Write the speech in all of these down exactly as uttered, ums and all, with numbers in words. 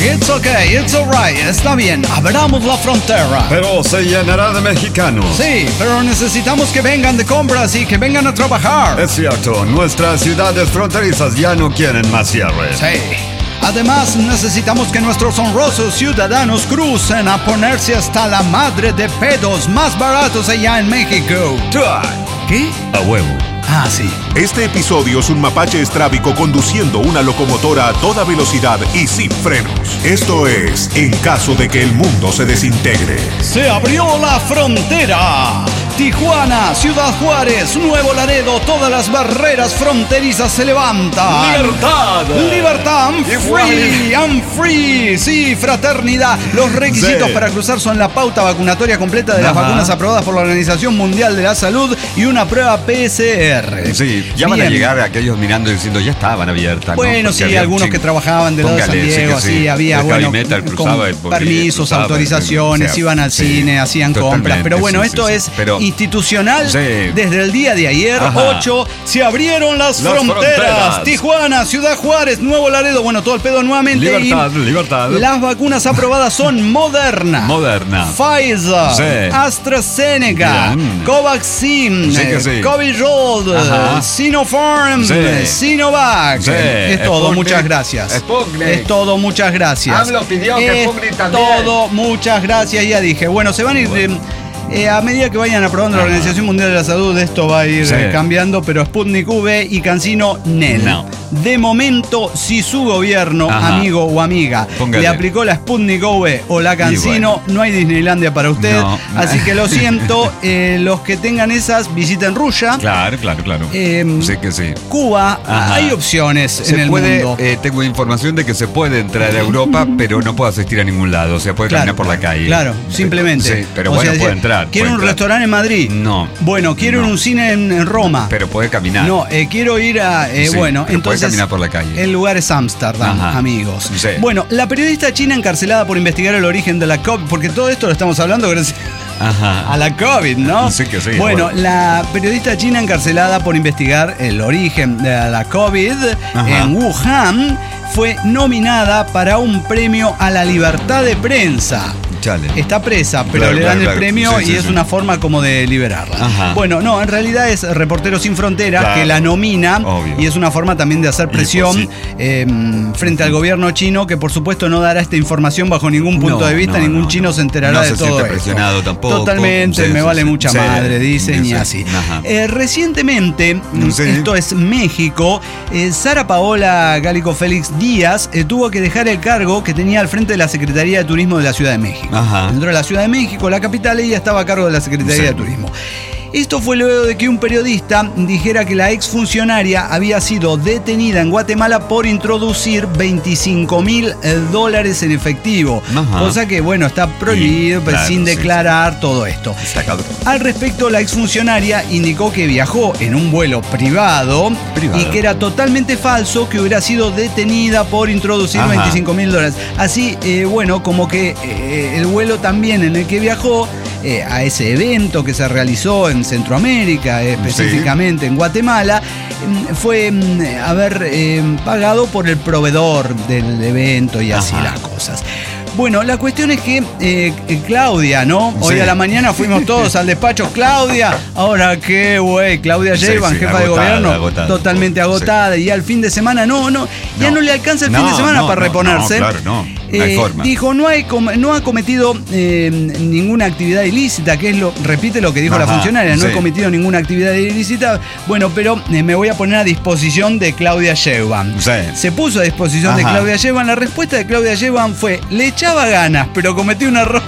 It's okay, it's alright, está bien, abramos la frontera. Pero se llenará de mexicanos. Sí, pero necesitamos que vengan de compras y que vengan a trabajar. Es cierto, nuestras ciudades fronterizas ya no quieren más cierres. Sí. Además, necesitamos que nuestros honrosos ciudadanos crucen a ponerse hasta la madre de pedos más baratos allá en México. ¿Qué? A huevo. Ah, sí. Este episodio es un mapache estrábico conduciendo una locomotora a toda velocidad y sin frenos. Esto es En caso de que el mundo se desintegre. Se abrió la frontera. Tijuana, Ciudad Juárez, Nuevo Laredo, todas las barreras fronterizas se levantan. ¡Libertad! ¡Libertad! I'm free, I'm free. Sí, fraternidad. Los requisitos Sí. para cruzar son la pauta vacunatoria completa de las Ajá. vacunas aprobadas por la Organización Mundial de la Salud y una prueba P C R. Sí, ya van a Bien. llegar aquellos mirando y diciendo, ya estaban abiertas, ¿no? Bueno, Porque sí, había algunos un que chingo. trabajaban del lado de San Póngale, sí Diego, que sí, sí. había, El bueno, heavy metal con cruzaba el- permisos, cruzaba, autorizaciones, o sea, iban al sí, cine, hacían compras. totalmente, Pero bueno, sí, esto sí, es sí. Pero- institucional. Sí. Desde el día de ayer, Ajá. ocho, se abrieron las, Las fronteras. fronteras. Tijuana, Ciudad Juárez, Nuevo Laredo, bueno, todo el pedo nuevamente. Libertad, y libertad. Las vacunas aprobadas son Moderna, Moderna. Pfizer, Sí. AstraZeneca, Bien. Covaxin, Sí que sí. Covirold, Ajá. Sinopharm, Sí. Sinovac. Sí. Es todo, Sputnik. muchas gracias. Sputnik. Es todo, muchas gracias. AMLO pidió que Es Sputnik también. todo, muchas gracias, ya dije. Bueno, se van a ir... Bueno. eh, eh, a medida que vayan aprobando la Ajá. Organización Mundial de la Salud, esto va a ir Sí. eh, cambiando, pero Sputnik V y Cancino Nel. No. De momento, si su gobierno, Ajá. amigo o amiga, Póngale. le aplicó la Sputnik V o la Cancino, bueno. no hay Disneylandia para usted. No. Así que lo siento, eh, los que tengan esas, visiten Rusia. Claro, claro, claro. Eh, sí que sí. Cuba, Ajá. hay opciones Se en el puede, mundo. eh, tengo información de que se puede entrar a Europa, pero no puede asistir a ningún lado. O sea, puede caminar por la calle. Claro, simplemente. Sí, pero O bueno, sea, puede decir, entrar. ¿Quiero puede un entrar. restaurante en Madrid? No. Bueno, quiero No. un cine en, en Roma. Pero puede caminar. No, eh, quiero ir a... eh, Sí, bueno, pero puede entonces... caminar por la calle. El lugar es Ámsterdam, Ajá. amigos. Sí. Bueno, la periodista china encarcelada por investigar el origen de la COVID, porque todo esto lo estamos hablando gracias Ajá. a la COVID, ¿no? Sí que sí, Bueno, bueno. la periodista china encarcelada por investigar el origen de la COVID Ajá. en Wuhan fue nominada para un premio a la libertad de prensa. Chale. Está presa, pero Claro, le dan claro, el claro. premio Sí, y sí, es sí. una forma como de liberarla. Ajá. Bueno, no, en realidad es Reporteros Sin Fronteras Claro. que la nomina Obvio. y es una forma también de hacer Y presión pues eh, frente al gobierno chino, que por supuesto no dará esta información bajo ningún punto No, de vista, no, ningún no, chino no. se enterará No de se todo siente esto. presionado tampoco. Totalmente, Sí, me sí, vale sí. mucha Sí, madre, dicen sí, y sí. así. Ajá. Eh, recientemente, Sí. esto es México, eh, Sara Paola Gálico Félix Díaz eh, tuvo que dejar el cargo que tenía al frente de la Secretaría de Turismo de la Ciudad de México. Ajá. Dentro de la Ciudad de México, la capital, ella estaba a cargo de la Secretaría Sí. de Turismo. Esto fue luego de que un periodista dijera que la exfuncionaria había sido detenida en Guatemala por introducir veinticinco mil dólares en efectivo. Ajá. Cosa que, bueno, está prohibido, Sí, pues, claro, sin sí, declarar todo esto. Está cabrón. Al respecto, la exfuncionaria indicó que viajó en un vuelo privado, Privado. y que era totalmente falso que hubiera sido detenida por introducir Ajá. veinticinco mil dólares. Así, eh, bueno, como que eh, el vuelo también en el que viajó eh, a ese evento que se realizó en Centroamérica, eh, específicamente en Guatemala, mm, fue mm, haber eh, pagado por el proveedor del evento y así Ajá. las cosas. Bueno, la cuestión es que eh, eh, Claudia, ¿no? Hoy Sí. a la mañana fuimos todos al despacho. Claudia, ahora qué güey, Claudia Sí, Sheinbaum, sí, jefa de agotada, gobierno, agotada. totalmente agotada. Y al fin de semana, no, no, ya no, No. le alcanza el No, fin de semana no, para no, reponerse. no, claro, no, no hay Eh, forma. Dijo, no, hay, com- no ha cometido eh, ninguna actividad ilícita, que es lo, repite lo que dijo la Ajá, funcionaria, no sí. he cometido ninguna actividad ilícita. Bueno, pero eh, me voy a poner a disposición de Claudia Sheinbaum. Sí. Se puso a disposición de Ajá. Claudia Sheinbaum. La respuesta de Claudia Sheinbaum fue, le echaba ganas, pero cometí un error.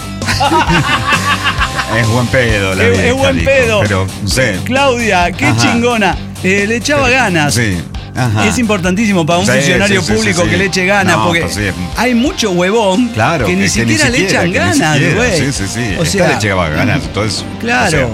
Es buen pedo la Es- vieja, es buen dijo, pedo. Pero, sí. Claudia, qué Ajá. chingona. Eh, le echaba ganas. Sí. Ajá. Es importantísimo para un Sí, funcionario sí, sí, público sí, sí. que le eche ganas, No, porque pues sí. hay mucho huevón Claro, que, ni que siquiera ni le siquiera, echan que ni ganas, siquiera. güey. Sí, sí, sí. O Esta sea, le echaba ganas. Entonces, claro. o sea,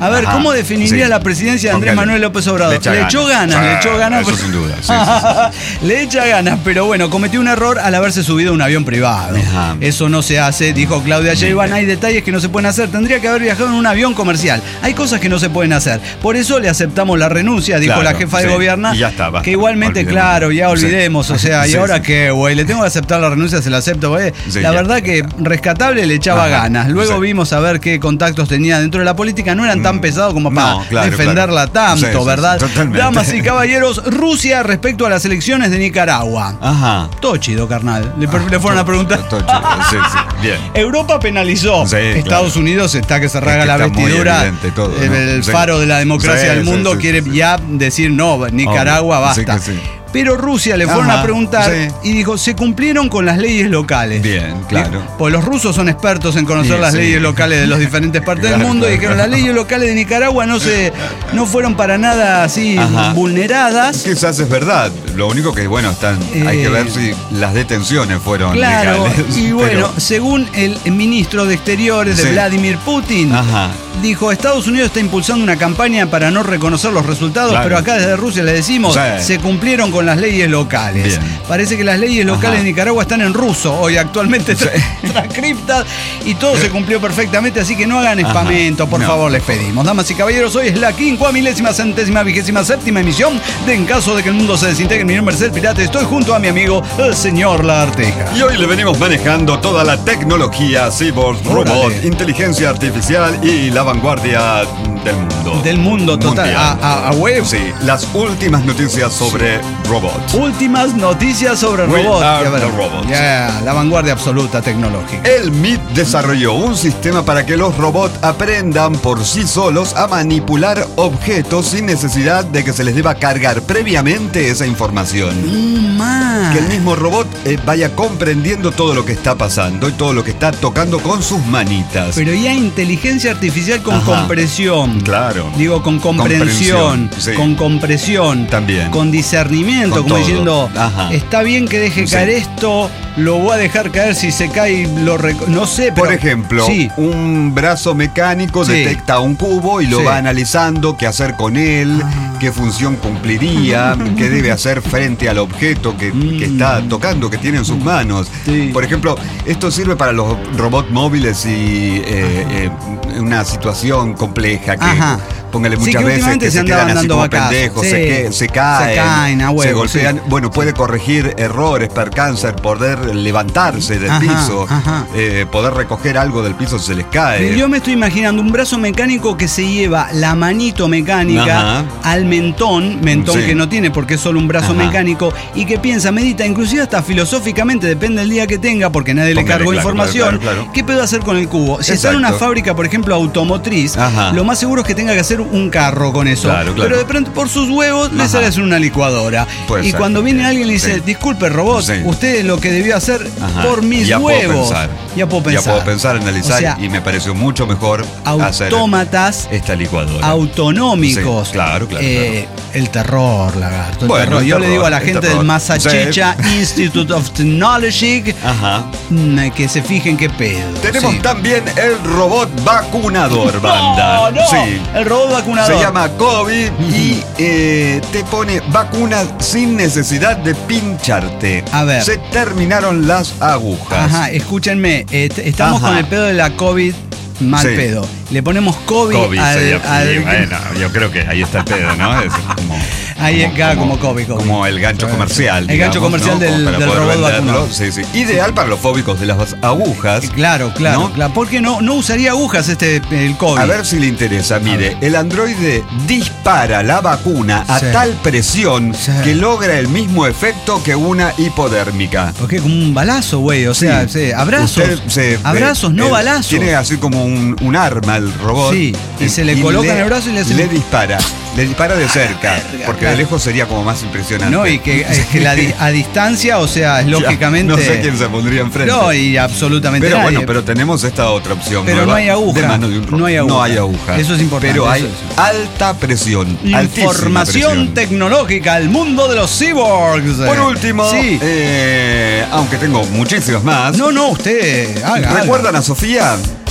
A ver, Ajá, ¿cómo definiría sí. la presidencia de Andrés Póngale. Manuel López Obrador? Le echa Le echó ganas, ganas. le echó ganas. Eso pero- sin duda, sí, sí, sí. Le echa ganas, pero bueno, cometió un error al haberse subido a un avión privado. Ajá. Eso no se hace, dijo Claudia Sheinbaum. Hay detalles que no se pueden hacer. Tendría que haber viajado en un avión comercial. Hay cosas que no se pueden hacer. Por eso le aceptamos la renuncia, dijo Claro, la jefa de sí. gobierno. Y ya está, basta. Que igualmente, Olvidemos. claro, ya Sí. olvidemos. O sea, ¿y Sí, ahora sí. qué, güey? Le tengo que aceptar la renuncia, se la acepto, güey. Sí, la ya. verdad que rescatable le echaba Ajá. ganas. Luego Sí. vimos a ver qué contactos tenía dentro de la política. No eran tan Mm. pesados como para No, claro, defenderla claro. tanto, Sí, sí, ¿verdad? sí, totalmente. Damas y caballeros, Rusia respecto a las elecciones de Nicaragua. Ajá. Todo chido, carnal. Le, le fueron a preguntar. Todo chido, sí, sí. Bien. Europa penalizó. Sí, Estados claro. Unidos está que se Es rasga que la está muy vestidura. evidente todo, el ¿no? el Sí. faro de la democracia Sí, del sí, mundo sí, quiere sí, sí. ya decir no, Nicaragua Obvio. basta. Sí que sí. Pero Rusia le fueron Ajá, a preguntar sí. y dijo, se cumplieron con las leyes locales. Bien, claro. Pues los rusos son expertos en conocer Sí, las sí. leyes locales de las diferentes partes del Claro, mundo y claro, dijeron, claro. las leyes locales de Nicaragua no se no fueron para nada así Ajá. vulneradas. Quizás es verdad. Lo único que, bueno, están, hay Eh, que ver si las detenciones fueron Claro, legales. y bueno, pero- según el ministro de Exteriores de Sí. Vladimir Putin, Ajá. dijo, Estados Unidos está impulsando una campaña para no reconocer los resultados, Claro. pero acá desde Rusia le decimos, Sí. se cumplieron con las leyes locales. Bien. Parece que las leyes locales Ajá. de Nicaragua están en ruso, hoy actualmente tra- transcriptas, y todo se cumplió perfectamente, así que no hagan Ajá. espamento, por No, favor, por les pedimos. Damas y caballeros, hoy es la quincuamilésima centésima vigésima séptima emisión de En caso de que el mundo se desintegre. Mi nombre es El Pirata, estoy junto a mi amigo, el señor Lagarteja. Y hoy le venimos manejando toda la tecnología, cyborg, robot, Órale. inteligencia artificial y la vanguardia del mundo. Del mundo total, Mundial. a, a, a web. Sí, las últimas noticias sobre robots. Últimas noticias sobre We robots. are Ya verás. the robots. Ya, la vanguardia absoluta tecnológica. El M I T desarrolló un sistema para que los robots aprendan por sí solos a manipular objetos sin necesidad de que se les deba cargar previamente esa información. Mm, man. Que el mismo robot eh, vaya comprendiendo todo lo que está pasando y todo lo que está tocando con sus manitas. Pero ya inteligencia artificial con Ajá. compresión. Claro. Digo, con comprensión, Comprensión, sí. con compresión, También. con discernimiento, Con como todo. diciendo, Ajá. está bien que deje Sí. caer esto, lo voy a dejar caer si se cae, lo reco- no sé, pero Por ejemplo, sí, un brazo mecánico Sí. detecta un cubo y lo Sí. va analizando, qué hacer con él, Ah. qué función cumpliría, qué debe hacer frente al objeto que, que está tocando, que tiene en sus manos. Sí. Por ejemplo, esto sirve para los robots móviles y eh, eh, una situación compleja que, Ajá. póngale Sí, muchas que veces últimamente que se se quedan andaban así dando como bacazos. pendejos, Sí. se, que- se caen, Se caen, a se huevo, golpean. sí. Bueno, puede corregir errores, percances, poder levantarse del Ajá, piso, ajá. eh, poder recoger algo del piso si se les cae. Yo me estoy imaginando un brazo mecánico que se lleva la manito mecánica Ajá. al mentón, mentón Sí. que no tiene porque es solo un brazo Ajá. mecánico, y que piensa, medita, inclusive hasta filosóficamente, depende del día que tenga, porque nadie le Póngale, cargó claro, información, claro, claro. ¿qué puedo hacer con el cubo? Si está en una Exacto. fábrica, por ejemplo, automotriz, Ajá. lo más seguro es que tenga que hacer un carro con eso. Claro, claro. Pero de pronto por sus huevos le Ajá. sale a hacer una licuadora. Puede y ser. cuando viene alguien y le dice, Sí. disculpe robot, Sí. usted lo que debió hacer Ajá. por mis ya huevos. Puedo pensar. Ya puedo pensar. Ya puedo pensar, analizar O sea, y me pareció mucho mejor hacer autómatas esta licuadora. autonómicos. Sí, claro, claro, Eh, El terror, lagarto. el Bueno, terror. el Yo le terror, digo a la el gente terror. del Massachusetts Institute of Technology Ajá. mm, que se fijen qué pedo. Tenemos Sí. también el robot vacunador, banda. No, no, Sí. el robot vacunador. Se llama COVID y eh, te pone vacunas sin necesidad de pincharte. A ver. Se terminaron las agujas. Ajá, escúchenme, eh, t- estamos Ajá. con el pedo de la COVID mal Sí. pedo. Le ponemos COVID, COVID al, sería- al- sí, bueno, yo creo que ahí está el pedo, ¿no? Es como, Ahí acá, como COVID, COVID. Como el gancho Sí. comercial. El gancho digamos, comercial ¿no? del- Como para del poder robot venderlo. vacunado. Sí, sí. Ideal para los fóbicos de las agujas. Claro, claro, ¿no? claro. Porque no, no usaría agujas este el COVID. A ver si le interesa. Mire, el androide dispara la vacuna a Sí. tal presión Sí. que logra el mismo efecto que una hipodérmica. Porque es como un balazo, güey. O sea, Sí. sí, abrazos. Usted se- abrazos, eh, no eh, balazos. Tiene así como un, un arma el robot. Sí, y se le coloca en el brazo y le hace- Le dispara. Le dispara de cerca. verga, Porque claro. de lejos sería como más impresionante. No, y que, es que la di- a distancia, o sea, es Ya, lógicamente. No sé quién se pondría enfrente. No, y absolutamente Pero nadie. bueno, pero tenemos esta otra opción. Pero nueva no hay aguja. De mano de un robot. No hay aguja. No hay aguja. Eso es importante, Pero hay eso es. alta presión. altísima Información presión. tecnológica, el mundo de los cyborgs. Por último, Sí. eh, aunque tengo muchísimas más. No, no, usted haga. ¿Recuerdan a Sofía?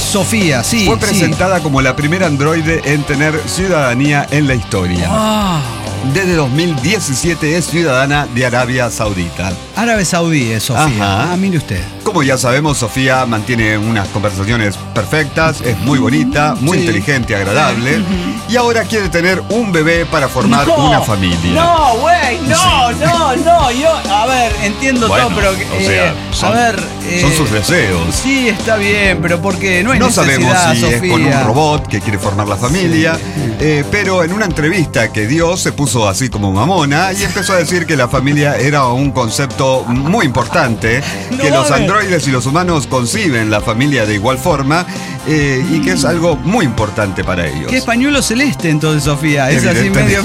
Sofía, sí. Fue presentada sí. como la primera androide en tener ciudadanía en la historia. Oh. Desde dos mil diecisiete es ciudadana de Arabia Saudita. Árabe Saudí es Sofía. Ajá. Ah, mire usted. Como ya sabemos, Sofía mantiene unas conversaciones perfectas, es muy bonita, muy sí. inteligente, agradable. Uh-huh. Y ahora quiere tener un bebé para formar no, una familia. No, güey, no, sí. no, no. Yo, a ver, entiendo bueno, todo, pero. O sea, eh, son, a ver. Eh, son sus deseos. Sí, está bien, pero porque no hay no necesidad, sabemos si Sofía. es con un robot que quiere formar la familia. Sí. Eh, pero en una entrevista que dio se puso así como mamona y empezó a decir que la familia era un concepto muy importante, no, que los androides y los humanos conciben la familia de igual forma eh, y que es algo muy importante para ellos. ¿Qué es pañuelo celeste entonces, Sofía? Es así medio...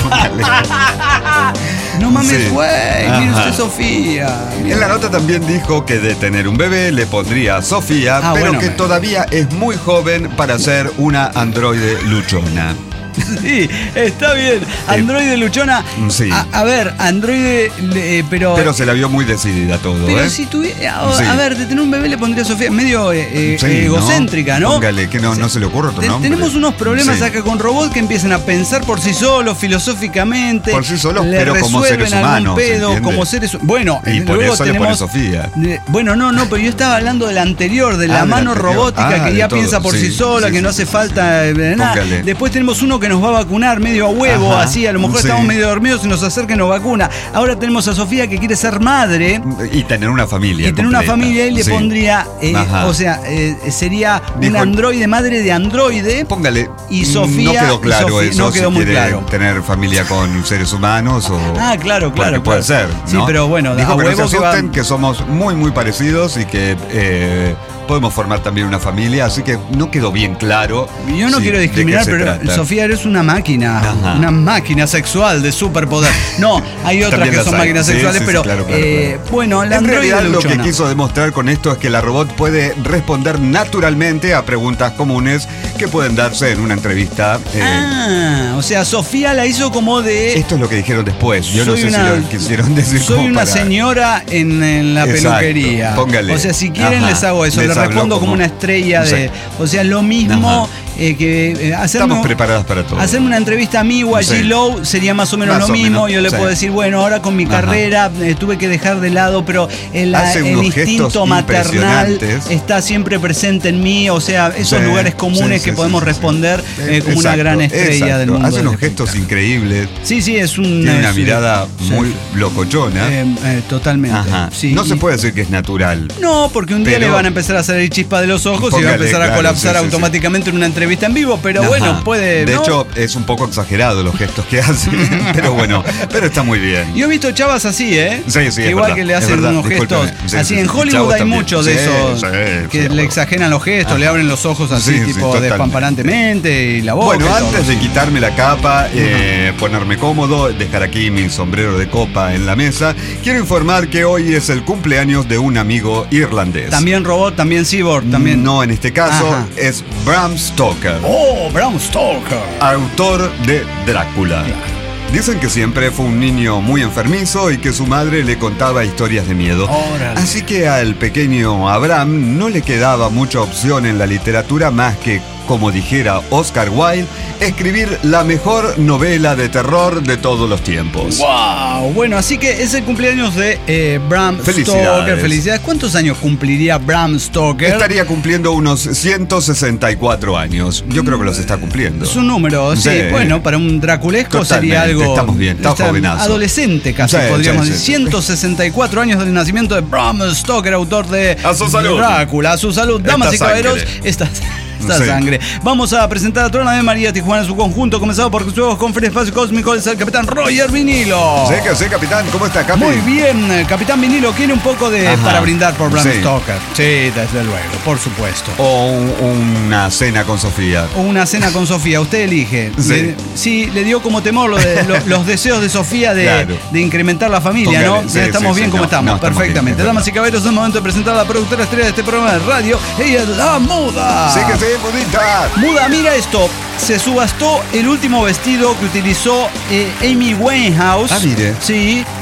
No mames, güey, sí. mire usted, Sofía. Mira. En la nota también dijo que de tener un bebé le pondría Sofía, ah, pero bueno, que me... todavía es muy joven para ser una androide luchona. Sí, está bien. Androide luchona. Sí. A, a ver, androide, eh, pero. Pero se la vio muy decidida todo, pero ¿eh? si tuviera. A, sí. a ver, de tener un bebé le pondría a Sofía medio eh, sí, egocéntrica, ¿no? Póngale, que no, no se le ocurre otro nombre. Tenemos unos problemas sí. acá con robots que empiezan a pensar por sí solos, filosóficamente. Por sí solos, le pero como seres humanos. Pedo, como seres Bueno, y por luego eso tenemos, le pone Sofía. De, bueno, no, no, pero yo estaba hablando de la anterior, de la ah, mano robótica ah, que ya todo. piensa por sí, sí sola, sí, que sí, no hace sí, falta eh, nada. Póngale. Después tenemos uno que nos va a vacunar medio a huevo, Ajá, así, a lo mejor sí. estamos medio dormidos y nos acerca y nos vacuna. Ahora tenemos a Sofía que quiere ser madre. Y tener una familia. Y tener completa. una familia y le sí. pondría, eh, o sea, eh, sería Dijo, un androide, madre de androide. Póngale. Y Sofía. No quedó claro Sofía, eso, no quedó si muy quiere claro. tener familia con seres humanos o. Ah, claro, claro. Puede claro. ser. ¿no? Sí, pero bueno, Dijo a que huevo no se asusten, que, va... que somos muy, muy parecidos y que. Eh, podemos formar también una familia, así que no quedó bien claro. Yo no sí, quiero discriminar, pero trata. Sofía, eres una máquina, Ajá. una máquina sexual de superpoder. No, hay otras que son hay. máquinas sí, sexuales, sí, pero sí, claro, claro, eh, claro. bueno, la en realidad lo luchona. que quiso demostrar con esto es que la robot puede responder naturalmente a preguntas comunes que pueden darse en una entrevista. Eh. Ah, o sea, Sofía la hizo como de. Esto es lo que dijeron después. Yo soy no sé una, si lo quisieron decir. Soy una para... señora en, en la Exacto, peluquería. Póngale. O sea, si quieren Ajá, les hago eso. Les, les respondo como, como una estrella de. Sí. O sea, lo mismo eh, que eh, hacerme, Estamos preparadas para todo. Hacerme una entrevista a mí o a sí. G-Low sería más o menos más lo mismo. Menos. Yo le sí. puedo decir, bueno, ahora con mi Ajá. carrera eh, tuve que dejar de lado, pero el, el instinto maternal está siempre presente en mí. O sea, esos sí. lugares comunes sí, sí, que podemos sí, responder sí. Eh, como exacto, una gran estrella exacto. del mundo. Hace unos gestos increíbles. Sí, sí, es un. Tiene una es, mirada sí. muy locochona. Eh, eh, totalmente. Ajá. Sí. No se puede decir que es natural. No, porque un día pero, le van a empezar a salir chispas de los ojos póngale, y va a empezar claro, a colapsar sí, sí, automáticamente sí. en una entrevista en vivo, pero Ajá. bueno, puede. De ¿no? hecho, es un poco exagerado los gestos que hace, pero bueno, pero está muy bien. Yo he visto chavas así, ¿eh? Sí, sí, que igual verdad, que le hacen unos gestos. Sí, así sí, en sí, Hollywood hay también. muchos de sí, esos sí, que sí, le exageran los gestos, Ajá. le abren los ojos así, sí, tipo sí, despampanantemente y la boca. Bueno, y antes todo. de quitarme la capa, eh, ponerme cómodo, dejar aquí mi sombrero de copa en la mesa, quiero informar que hoy es el cumpleaños de un amigo irlandés. También robot, también cyborg, también. No, en este caso Ajá. es Bram Stoker. Oh, Bram Stoker. Autor de Drácula. Claro. Dicen que siempre fue un niño muy enfermizo y que su madre le contaba historias de miedo. Órale. Así que al pequeño Abraham no le quedaba mucha opción en la literatura más que, como dijera Oscar Wilde, escribir la mejor novela de terror de todos los tiempos. ¡Wow! Bueno, así que es el cumpleaños de eh, Bram Felicidades. Stoker. Felicidades. ¿Cuántos años cumpliría Bram Stoker? Estaría cumpliendo unos ciento sesenta y cuatro años. Yo creo que los está cumpliendo. Es un número, sí. sí. Bueno, para un draculesco Totalmente. sería algo... Estamos bien, está jovenazo. Adolescente casi, sí, podríamos sí, decir. Sí, ciento sesenta y cuatro años del nacimiento de Bram Stoker, autor de... A su salud. Drácula, a su salud. Damas Esta y caballeros, esta... Esta sí. sangre. Vamos a presentar a toda la de María Tijuana en su conjunto, comenzado por sus con Free Espacio Cósmico, es el capitán Roger Vinilo. Sí, que sí, capitán. ¿Cómo está, Capi? Muy bien, capitán Vinilo. ¿Quiere un poco de Ajá. para brindar por Bram sí. Stoker? Sí, desde luego, por supuesto. O un, una cena con Sofía. O una cena con Sofía, usted elige. Sí, le, sí le dio como temor lo de, lo, los deseos de Sofía de, claro. de incrementar la familia, Póngale, ¿no? Sí, estamos sí, bien sí, como no, estamos, no, perfectamente. Estamos Damas y caballeros, es el momento de presentar a la productora estrella de este programa de radio. Ella es la Muda. Sí, que sí, Mudita. Muda, mira esto. Se subastó el último vestido que utilizó eh, Amy Winehouse. Ah, mire. Sí.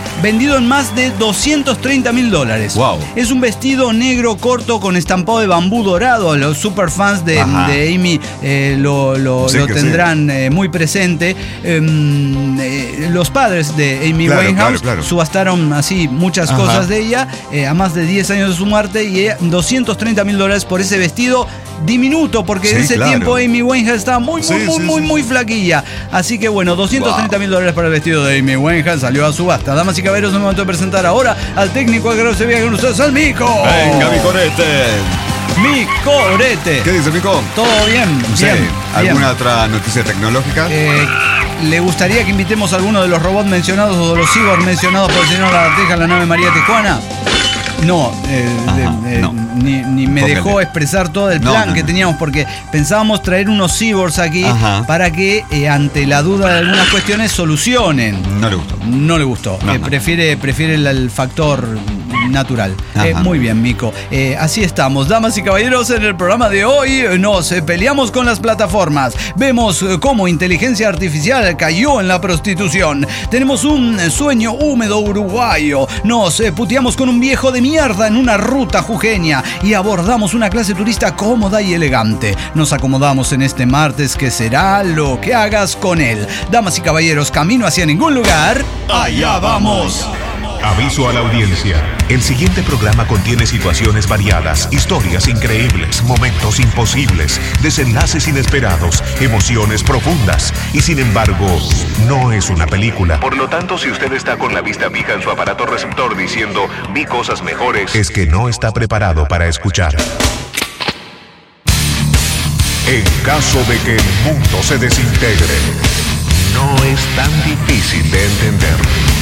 vendido en más de doscientos treinta mil dólares. Wow. Es un vestido negro corto con estampado de bambú dorado. Los superfans de, de Amy eh, lo, lo, sí lo tendrán sí. eh, muy presente. Eh, eh, los padres de Amy claro, Winehouse claro, claro. subastaron así muchas Ajá. cosas de ella eh, a más de diez años de su muerte, y eh, doscientos treinta mil dólares por ese vestido diminuto, porque sí, en ese claro. tiempo Amy Winehouse estaba muy, muy, sí, muy, sí, muy, sí. muy flaquilla. Así que bueno, doscientos treinta mil wow. dólares para el vestido de Amy Winehouse salió a subasta. Damas y caballeros, es el momento de presentar ahora al técnico que se viaja con ustedes, al Mico. Venga, Micorete. Micorete. ¿Qué dice Mico? Todo bien, sí. bien. ¿Alguna bien. otra noticia tecnológica? Eh, ¿Le gustaría que invitemos a alguno de los robots mencionados o de los cyborgs mencionados por el señor Lagarteja en la nave María Tijuana? No, eh, Ajá, eh, no. Ni, ni me Póngale. dejó expresar todo el plan no, no, que teníamos, porque pensábamos traer unos cyborgs aquí Ajá. para que eh, ante la duda de algunas cuestiones solucionen. No le gustó. No le gustó. No, eh, no. Prefiere, prefiere el, el factor natural. Eh, muy bien, Mico. Eh, así estamos. Damas y caballeros, en el programa de hoy nos eh, peleamos con las plataformas. Vemos eh, cómo inteligencia artificial cayó en la prostitución. Tenemos un sueño húmedo uruguayo. Nos eh, puteamos con un viejo de mierda en una ruta jujeña y abordamos una clase turista cómoda y elegante. Nos acomodamos en este martes que será lo que hagas con él. Damas y caballeros, camino hacia ningún lugar. ¡Allá vamos! Aviso a la audiencia. El siguiente programa contiene situaciones variadas, historias increíbles, momentos imposibles, desenlaces inesperados, emociones profundas. Y sin embargo, no es una película. Por lo tanto, si usted está con la vista fija en su aparato receptor diciendo vi cosas mejores, es que no está preparado para escuchar. En caso de que el mundo se desintegre, no es tan difícil de entender.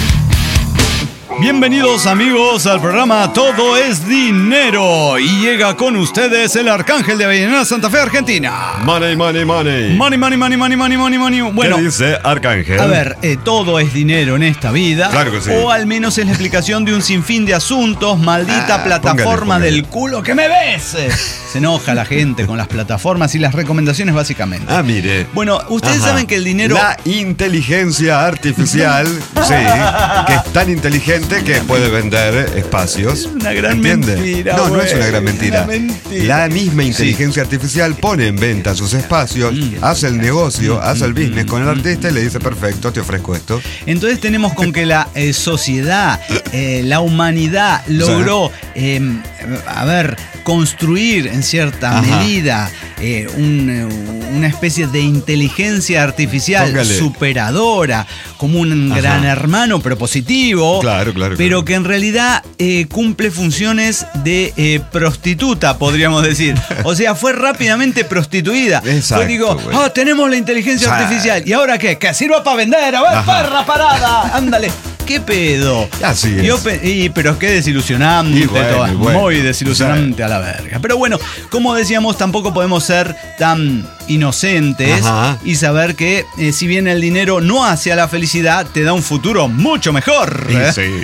Bienvenidos amigos al programa Todo es Dinero, y llega con ustedes el Arcángel de Avellaneda, Santa Fe, Argentina. Money, money, money. Money, money, money, money, money, money, money. Bueno, ¿qué dice Arcángel? A ver, eh, todo es dinero en esta vida. Claro que sí. O al menos es la explicación de un sinfín de asuntos. Maldita ah, plataforma póngale, póngale. del culo que me ves. Se enoja la gente con las plataformas y las recomendaciones básicamente. Ah, mire. Bueno, ustedes Ajá. saben que el dinero... La inteligencia artificial, sí, que es tan inteligente que puede vender espacios. Es una gran ¿entiende? mentira. No, wey. no es una gran mentira. Una mentira. La misma inteligencia sí. artificial pone en venta sus espacios, mm. hace el negocio, mm. hace el business con el artista y le dice, perfecto, te ofrezco esto. Entonces tenemos con que la eh, sociedad, eh, la humanidad logró, eh, a ver, construir en cierta Ajá. medida eh, un, una especie de inteligencia artificial Póngale. superadora, como un Ajá. gran hermano propositivo. Claro, claro. Pero que en realidad eh, cumple funciones de eh, prostituta, podríamos decir. O sea, fue rápidamente prostituida. Exacto. Yo digo, ah, tenemos la inteligencia Sa artificial. ¿Y ahora qué? Que sirva para vender. A ver, Ajá. perra parada. Ándale. ¿Qué pedo? Así es. Yo y, pero qué desilusionante. Y bueno, todo, y bueno. Muy desilusionante sí. a la verga. Pero bueno, como decíamos, tampoco podemos ser tan inocentes Ajá. y saber que eh, si bien el dinero no hace a la felicidad, te da un futuro mucho mejor. Y sí, y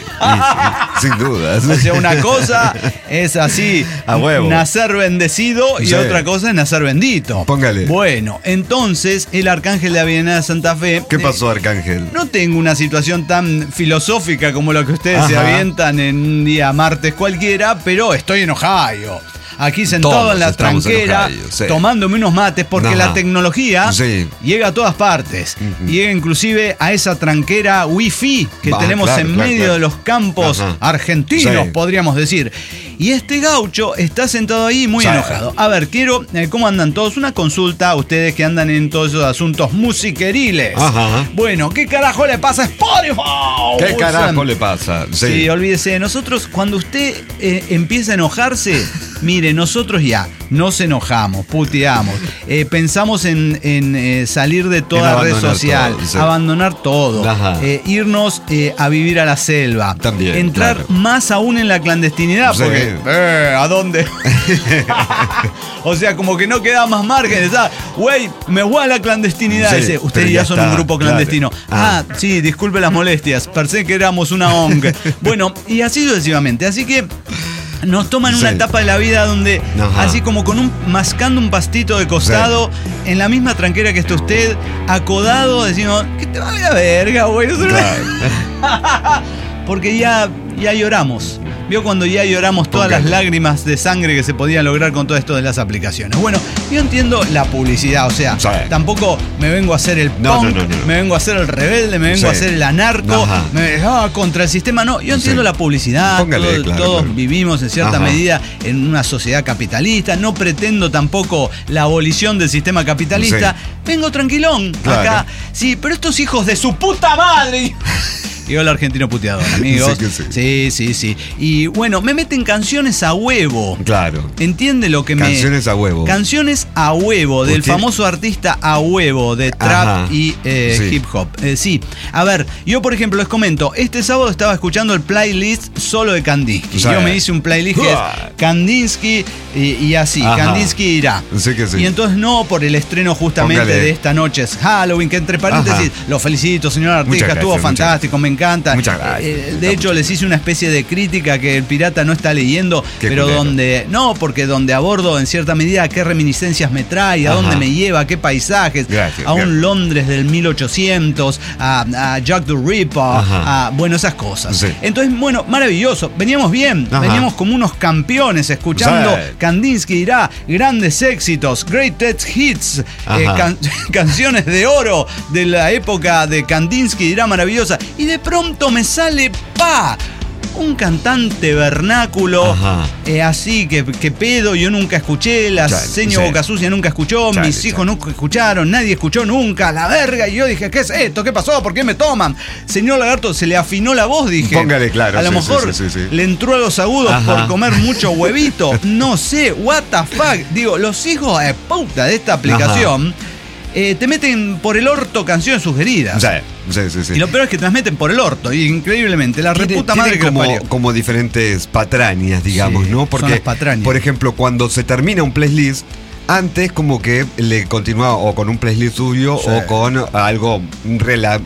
sí, sin duda. O sea, una cosa es así, a huevo. nacer bendecido y sí. otra cosa es nacer bendito. Póngale. Bueno, entonces el Arcángel de Avellaneda Santa Fe. ¿Qué pasó, Arcángel? Eh, no tengo una situación tan filosófica como lo que ustedes Ajá. se avientan en un día martes cualquiera, pero estoy en Ohio. Aquí sentado Todos en la tranquera, en Ohio, sí. tomándome unos mates, porque Ajá. la tecnología sí. llega a todas partes. Uh-huh. Llega inclusive a esa tranquera wifi que bah, tenemos claro, en claro, medio claro. de los campos Ajá. argentinos, sí. podríamos decir. Y este gaucho está sentado ahí muy sí. enojado. A ver, quiero, eh, ¿cómo andan todos? Una consulta a ustedes que andan en todos esos asuntos musiqueriles. Ajá. Bueno, ¿qué carajo le pasa a Spotify? ¿Qué carajo le pasa? Sí, sí olvídese. Nosotros, cuando usted eh, empieza a enojarse, mire, nosotros ya nos enojamos, puteamos, eh, pensamos en, en eh, salir de toda red social, todo, sí. abandonar todo, eh, irnos eh, a vivir a la selva, También, entrar claro. más aún en la clandestinidad, sí. porque eh, ¿a dónde? O sea, como que no queda más margen, güey, me voy a la clandestinidad. Sí, dice, ustedes ya, ya son está, un grupo clandestino. Claro. Ah, ah, sí, disculpe las molestias, pensé que éramos una O N G. Bueno, y así sucesivamente, así que nos toman una sí. etapa de la vida donde, Ajá. así como con un mascando un pastito de costado, sí. en la misma tranquera que está usted, acodado, decimos, que te valga verga, güey. Claro. porque ya, ya lloramos. Vio cuando ya lloramos todas Póngale. las lágrimas de sangre que se podían lograr con todo esto de las aplicaciones. Bueno, yo entiendo la publicidad, o sea, Sí. tampoco me vengo a hacer el No, punk, no, no, no. me vengo a hacer el rebelde, me vengo Sí. a hacer el anarco, Ajá. me, ah, contra el sistema. No, yo entiendo Sí. la publicidad, Póngale, todo- claro, todos claro. vivimos en cierta Ajá. medida en una sociedad capitalista, no pretendo tampoco la abolición del sistema capitalista. Sí. Vengo tranquilón Claro. acá. Sí, pero estos hijos de su puta madre. Y el argentino puteador, amigos. Sí que sí. sí, sí, sí. Y bueno, me meten canciones a huevo. Claro. ¿Entiende lo que me. Canciones a huevo. Canciones a huevo, del Usted- famoso artista a huevo de trap Ajá. y eh, Sí. hip hop. Eh, sí. A ver, yo por ejemplo les comento, este sábado estaba escuchando el playlist solo de Kandinsky. Sí. Yo me hice un playlist que es Ah. Kandinsky y, y así, Ajá. Kandinsky irá. Sí que sí. Y entonces no por el estreno justamente Póngale. de esta noche es Halloween, que entre paréntesis, Ajá. lo felicito, señor artista, Muchas estuvo gracias, muchas fantástico, me encanta. Muchas gracias. Eh, de hecho, les hice una especie de crítica que el pirata no está leyendo, Qué pero culero. donde. No, porque donde abordo en cierta medida qué reminiscencias me trae, a Ajá. dónde me lleva, a qué paisajes, Gracias, a un gracias. Londres del mil ochocientos, a, a Jack the Ripper, Ajá. a. Bueno, esas cosas. Sí. Entonces, bueno, maravilloso. Veníamos bien, Ajá. veníamos como unos campeones escuchando Sí. Kandinsky dirá, grandes éxitos, great hits, eh, Ajá. can- canciones de oro de la época de Kandinsky dirá maravillosa. Y de pronto me sale, ¡pa! Un cantante vernáculo, Ajá. eh, así que, que pedo, yo nunca escuché, la Chale, seño sí. Boca Sucia nunca escuchó, Chale, mis hijos chale. nunca escucharon, nadie escuchó nunca, la verga. Y yo dije, ¿qué es esto? ¿Qué pasó? ¿Por qué me toman? Señor Lagarto, se le afinó la voz, dije. Póngale, claro, A lo sí, mejor sí, sí, sí, sí. le entró a los agudos Ajá. por comer mucho huevito. No sé, what the fuck. Digo, los hijos de puta de esta aplicación eh, te meten por el orto canciones sugeridas. Sí, sí, sí, sí. Y lo peor es que te las meten por el orto, y increíblemente, la Tiene- reputa tiene madre que lo como, parió. como diferentes patrañas, digamos, Sí, ¿no? son Porque, las patrañas. por ejemplo, cuando se termina un playlist, antes como que le continuaba o con un playlist suyo Sí. o con algo rela-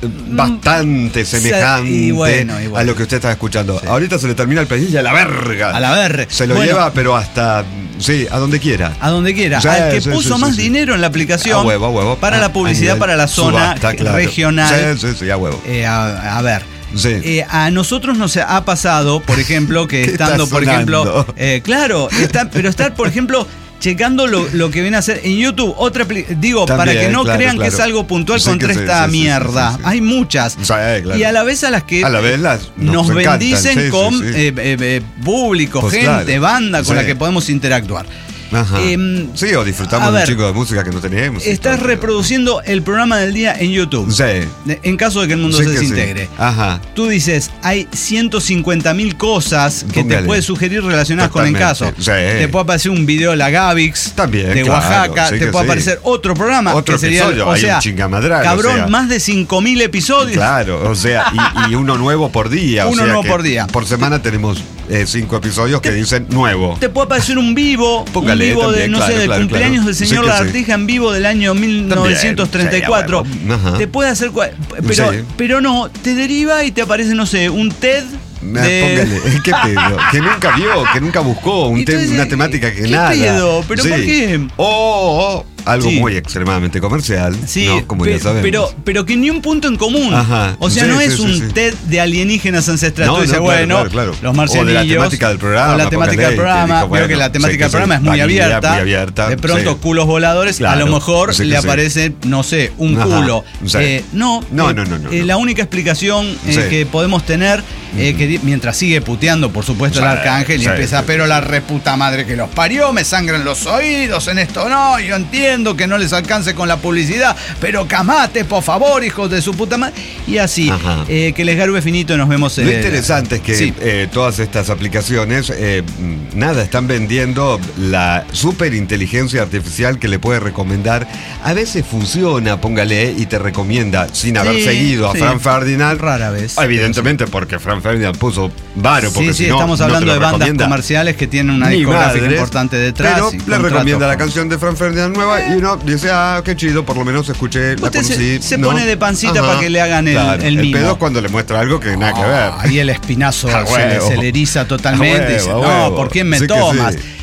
bastante sí, semejante y bueno, y bueno. a lo que usted estaba escuchando. Ahorita se le termina el playlist y a la verga. A la verga. Se lo Bueno, lleva, pero hasta, sí, a donde quiera. a donde quiera. Sí, Al que sí, puso sí, más sí, sí. dinero en la aplicación A huevo, a huevo. para A- la publicidad a nivel para la zona subasta, claro. regional. Sí, sí, sí, a huevo. Eh, a, a ver. Sí. Eh, a nosotros nos ha pasado, por ejemplo, que ¿Qué estando, está por ejemplo, sonando? eh, claro, está, pero estar, por ejemplo, checando lo, lo que viene a hacer en YouTube, otra apli- digo, También, para que no claro, crean claro. que es algo puntual Sí, contra que sí, esta sí, sí, mierda. sí, sí, sí. Hay muchas. Sí, claro. Y a la vez a las que A la vez las nos, nos encantan, bendicen sí, sí, con sí. eh, eh, eh, público, Pues gente, claro. banda con Sí. la que podemos interactuar. Ajá. Em, sí, o disfrutamos a de un ver, chico de música que no teníamos. y Estás todo. reproduciendo el programa del día en YouTube. Sí. De- En caso de que el mundo Sí se que sí. desintegre. Ajá. Tú dices, hay ciento cincuenta mil cosas que Póngale. te puedes sugerir relacionadas con el caso. Totalmente, sí. Te puede aparecer un video de la Gavix También, de claro, Oaxaca, sí te que puede sí. aparecer otro programa Otro que sería, episodio, o hay sea, un chingamadral, cabrón, o sea. más de cinco mil episodios. Claro, o sea, y, y uno nuevo por día. o Uno sea nuevo que por día. Por semana tenemos eh, cinco episodios que Te- dicen nuevo. Te puede aparecer un vivo, Póngale un vivo de, también, no claro, sé, del claro, cumpleaños claro. del Sí señor que sí. Lagartija en vivo del año mil novecientos treinta y cuatro. También, sí, a huevo. Ajá. Te puede hacer, cua- pero, Sí. pero no, te deriva y te aparece, no sé, un TED. Ah, de- Póngale, ¿qué pedo? Que nunca vio, que nunca buscó un Y tú tem- dices, una temática que ¿qué nada. pedo? ¿Pero por qué? O, o algo Sí. muy extremadamente comercial, Sí, ¿no? Como pe- ya sabemos. pero, pero que ni un punto en común. Aja. O sea, Sí, no sí, es sí, un sí. TED de alienígenas ancestrales. No, Tú dices, no, claro, bueno, claro, claro. los marcianillos. O de la temática del programa, O la temática del póngale, programa. que dijo, Veo que bueno, la temática sí que del programa sí, es muy vanilla, abierta. muy abierta, De pronto, sí. culos voladores. a Claro, lo mejor sí que le sí. aparece, no sé, un Ajá, culo. sí. Eh, no, No, eh, no, no, no, eh, no. La única explicación eh, Sí. que podemos tener, eh, que di- mientras sigue puteando, por supuesto, Sí, el arcángel, y sí, empieza, sí. pero la reputa madre que los parió, me sangran los oídos, en esto no, yo entiendo que no les alcance con la publicidad, pero camate, por favor, hijos de su puta madre. Y así, Ajá. eh, que les garube finito, nos vemos en Lo interesante es que Sí. eh, todas estas aplicaciones, eh, mm, nada, están vendiendo la super inteligencia artificial que le puede recomendar. A veces funciona, póngale, y te recomienda, sin haber Sí, seguido a sí. Fran Ferdinand. Rara vez. Evidentemente, porque Fran Ferdinand puso varo, porque Sí, si sí, no, estamos no te hablando lo de bandas recomienda. comerciales que tienen una Ni discográfica madres, importante detrás. Pero y le contratos recomienda la con- canción de Fran Ferdinand nueva y uno dice, ah, qué chido, por lo menos escuché, la Usted se- conocí. se ¿no? pone de pancita Ajá. para que le hagan el- Claro, el mimo. pedo es cuando le muestra algo que nada que ver. Ahí el espinazo A se, le, huevo. se le eriza totalmente. A y dice, huevo, a no, huevo. ¿por quién me Sí que tomas? sí.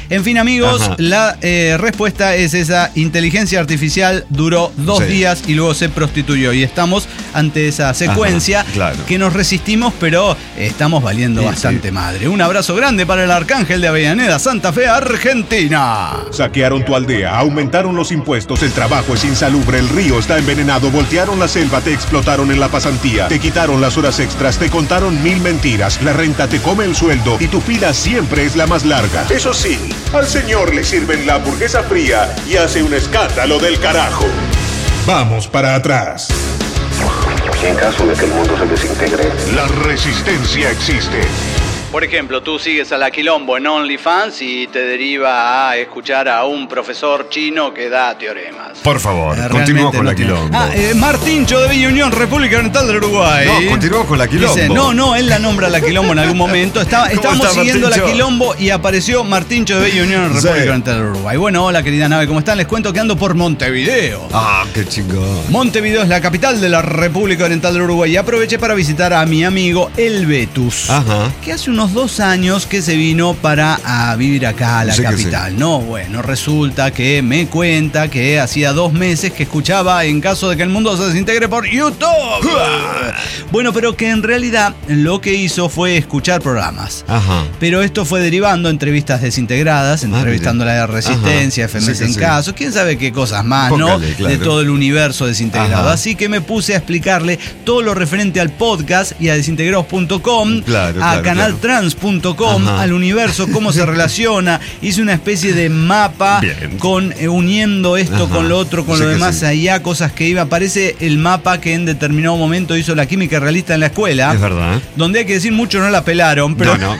En fin, amigos, Ajá. la eh, respuesta es esa. Inteligencia artificial duró dos Sí. días y luego se prostituyó. Y estamos ante esa secuencia. Ajá, claro. Que nos resistimos, pero estamos valiendo Sí, bastante sí. madre. Un abrazo grande para el Arcángel de Avellaneda, Santa Fe, Argentina. Saquearon tu aldea, aumentaron los impuestos, el trabajo es insalubre, el río está envenenado, voltearon la selva, te explotaron en la pasantía, te quitaron las horas extras, te contaron mil mentiras, la renta te come el sueldo y tu fila siempre es la más larga. Eso sí, al señor le sirven la hamburguesa fría y hace un escándalo del carajo. Vamos para atrás. En caso de que el mundo se desintegre, La resistencia existe. Por ejemplo, tú sigues a la Quilombo en OnlyFans y te deriva a escuchar a un profesor chino que da teoremas. Por favor, Eh, continuemos realmente con no la tiene- Quilombo. Ah, eh, Martincho de Villa Unión, República Oriental del Uruguay. No, continuemos con la Quilombo. Dice, no, no, él la nombra la Quilombo en algún momento. Estaba, ¿Cómo estábamos está, siguiendo la Martincho? Quilombo y apareció Martincho de Bella Unión en Sí. República Oriental del Uruguay. Bueno, hola querida nave, ¿cómo están? Les cuento que ando por Montevideo. Ah, qué chingón. Montevideo es la capital de la República Oriental del Uruguay y aproveché para visitar a mi amigo El Betus, Ajá. que hace unos dos años que se vino para a vivir acá a la Sí que capital. No, bueno, resulta que me cuenta que hacía dos meses que escuchaba En caso de que el mundo se desintegre por YouTube. Bueno, pero que en realidad lo que hizo fue escuchar programas. Ajá. Pero esto fue derivando entrevistas desintegradas, entrevistando a la Resistencia, Ajá. F M S Sí que en sí. caso, quién sabe qué cosas más, ¿no? Póngale, claro. De todo el universo desintegrado. Ajá. Así que me puse a explicarle todo lo referente al podcast y a desintegrados punto com, Claro, a claro, canaltrans punto com, Ajá. al universo, cómo se relaciona. Hice una especie de mapa Bien. con eh, uniendo esto Ajá. con lo otro, con Sí lo que demás, sí. allá, cosas que iba. Parece el mapa que en determinado momento hizo la química realista en la escuela. Es verdad. Donde hay que decir mucho no la pelaron, pero No, no.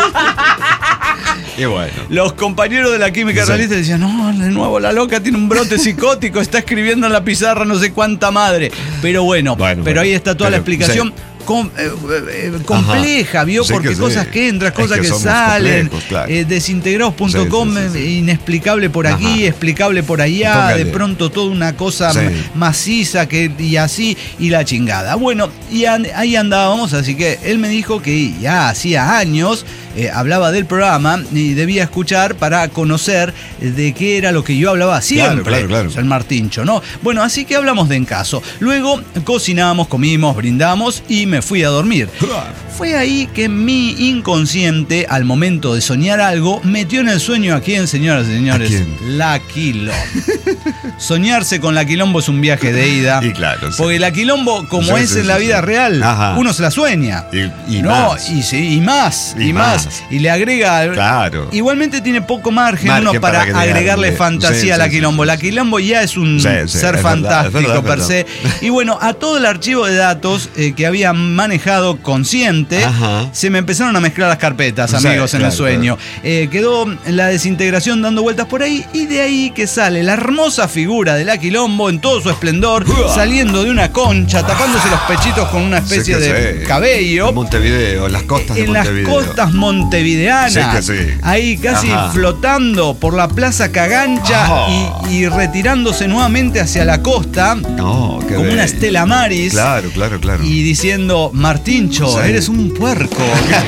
Y bueno. los compañeros de la química Sí. realista decían, no, de nuevo la loca tiene un brote psicótico, está escribiendo en la pizarra no sé cuánta madre. Pero bueno, Bueno, pero bueno. ahí está toda la Pero, explicación. Com- eh, eh, compleja, vio, Sí porque que sí. cosas que entran, Es cosas que que, somos salen. complejos, claro. eh, desintegrados punto com, Sí, sí, sí, sí. inexplicable por aquí, Ajá. explicable por allá, Póngale. de pronto toda una cosa Sí. maciza que, y así, y la chingada. Bueno, y an- ahí andábamos, así que él me dijo que ya hacía años eh, hablaba del programa y debía escuchar para conocer de qué era lo que yo hablaba siempre. claro, claro. O sea, el Martincho, ¿no? Bueno, así que hablamos de En Caso. Luego cocinamos, comimos, brindamos y me fui a dormir. Fue ahí que mi inconsciente, al momento de soñar algo, metió en el sueño a quién, señoras y señores. ¿A quién? La Quilombo. Soñarse con la Quilombo es un viaje de ida. Y claro, sí. Porque la Quilombo, como Sí, es sí, en la sí, vida sí. real, Ajá. uno se la sueña. Y, y no, más. y sí, y más, y, Y más. más. Y le agrega. Claro. Igualmente tiene poco margen, Margen uno para, para agregarle. agregarle fantasía Sí, a la sí, Quilombo. sí, La sí. Quilombo ya es un Sí, sí, ser es verdad, fantástico es verdad, per es se. verdad. Y bueno, a todo el archivo de datos eh, que había manejado consciente, Ajá. se me empezaron a mezclar las carpetas, Sí, amigos, en claro, el sueño. Eh, quedó la desintegración dando vueltas por ahí, y de ahí que sale la hermosa figura de la Quilombo en todo su esplendor, saliendo de una concha, tapándose los pechitos con una especie Sí que de sí. cabello. Montevideo, las costas de En las Montevideo. costas montevideanas, Sí que sí. ahí casi Ajá. flotando por la Plaza Cagancha Oh. y, y retirándose nuevamente hacia la costa, No, qué como una bello. Estela Maris, Claro, claro, claro. y diciendo, Martincho, Sí. eres un puerco.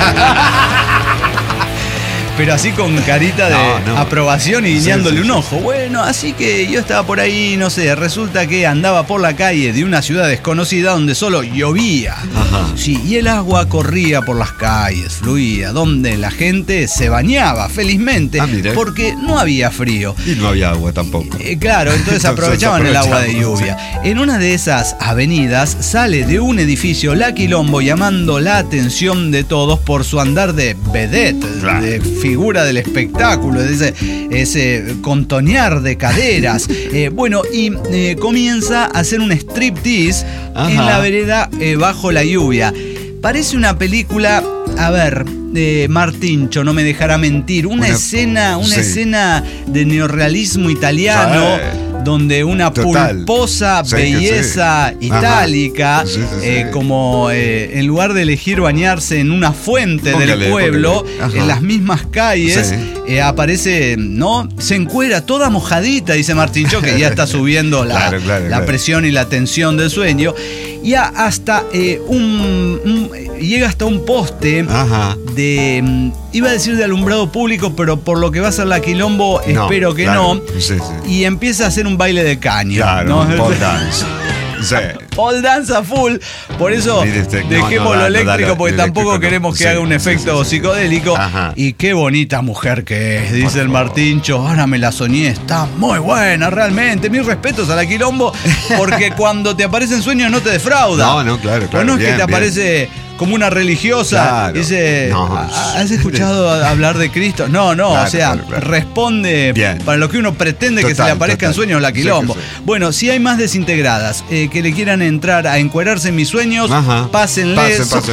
Pero así con carita de No, no. aprobación y Sí, guiñándole sí, un sí. ojo. Bueno, así que yo estaba por ahí, no sé, resulta que andaba por la calle de una ciudad desconocida donde solo llovía. Ajá. Sí, y el agua corría por las calles, fluía, donde la gente se bañaba felizmente, Ah, mire. porque no había frío. Y no había agua tampoco. Eh, claro, entonces Entonces aprovechaban el agua de aprovechaban, lluvia. En una de esas avenidas sale de un edificio la Quilombo llamando la atención de todos por su andar de vedette, Claro. de figura del espectáculo, de ese, ese contonear de caderas. Eh, bueno, y eh, comienza a hacer un striptease Ajá. en la vereda eh, bajo la lluvia. Parece una película, a ver, de Martincho, no me dejará mentir, una, Una- escena, una sí. escena de neorrealismo italiano. Sí. Donde una Total. pulposa Sí, que belleza sí. itálica, Ajá. Sí, sí, sí. eh, como eh, en lugar de elegir bañarse en una fuente Póngale, del pueblo, póngale. Ajá. en las mismas calles, Sí. eh, aparece, ¿no? Se encuera toda mojadita, dice Martincho, que ya está subiendo la, Claro, claro, la claro. presión y la tensión del sueño. y a, hasta eh, un, un llega hasta un poste Ajá. de, iba a decir de alumbrado público, pero por lo que va a ser la Quilombo, No, espero que claro. no. Sí, sí. Y empieza a hacer un baile de caña. Claro, ¿no? un pole dance. Sí. Pole dance a full. Por eso Mire usted, no, dejemos no da, lo no eléctrico, da, porque eléctrico tampoco no. queremos que Sí, haga un sí, efecto sí, sí. psicodélico. Ajá. Y qué bonita mujer que es, dice el Martincho. Ahora me la soñé, está muy buena realmente. Mis respetos a la Quilombo, porque cuando te aparece en sueños no te defrauda. No, no, claro, claro. O no es bien, que te bien. aparece como una religiosa. Claro. Dice, No. ¿has escuchado hablar de Cristo? No, no, Claro, o sea, claro, claro. responde Bien. para lo que uno pretende que se Total, le aparezca total. en sueños la Sí, Quilombo. que sí. Bueno, si hay más desintegradas eh, que le quieran entrar a encuerarse en mis sueños, Ajá. pásenle. Pasen, pasen.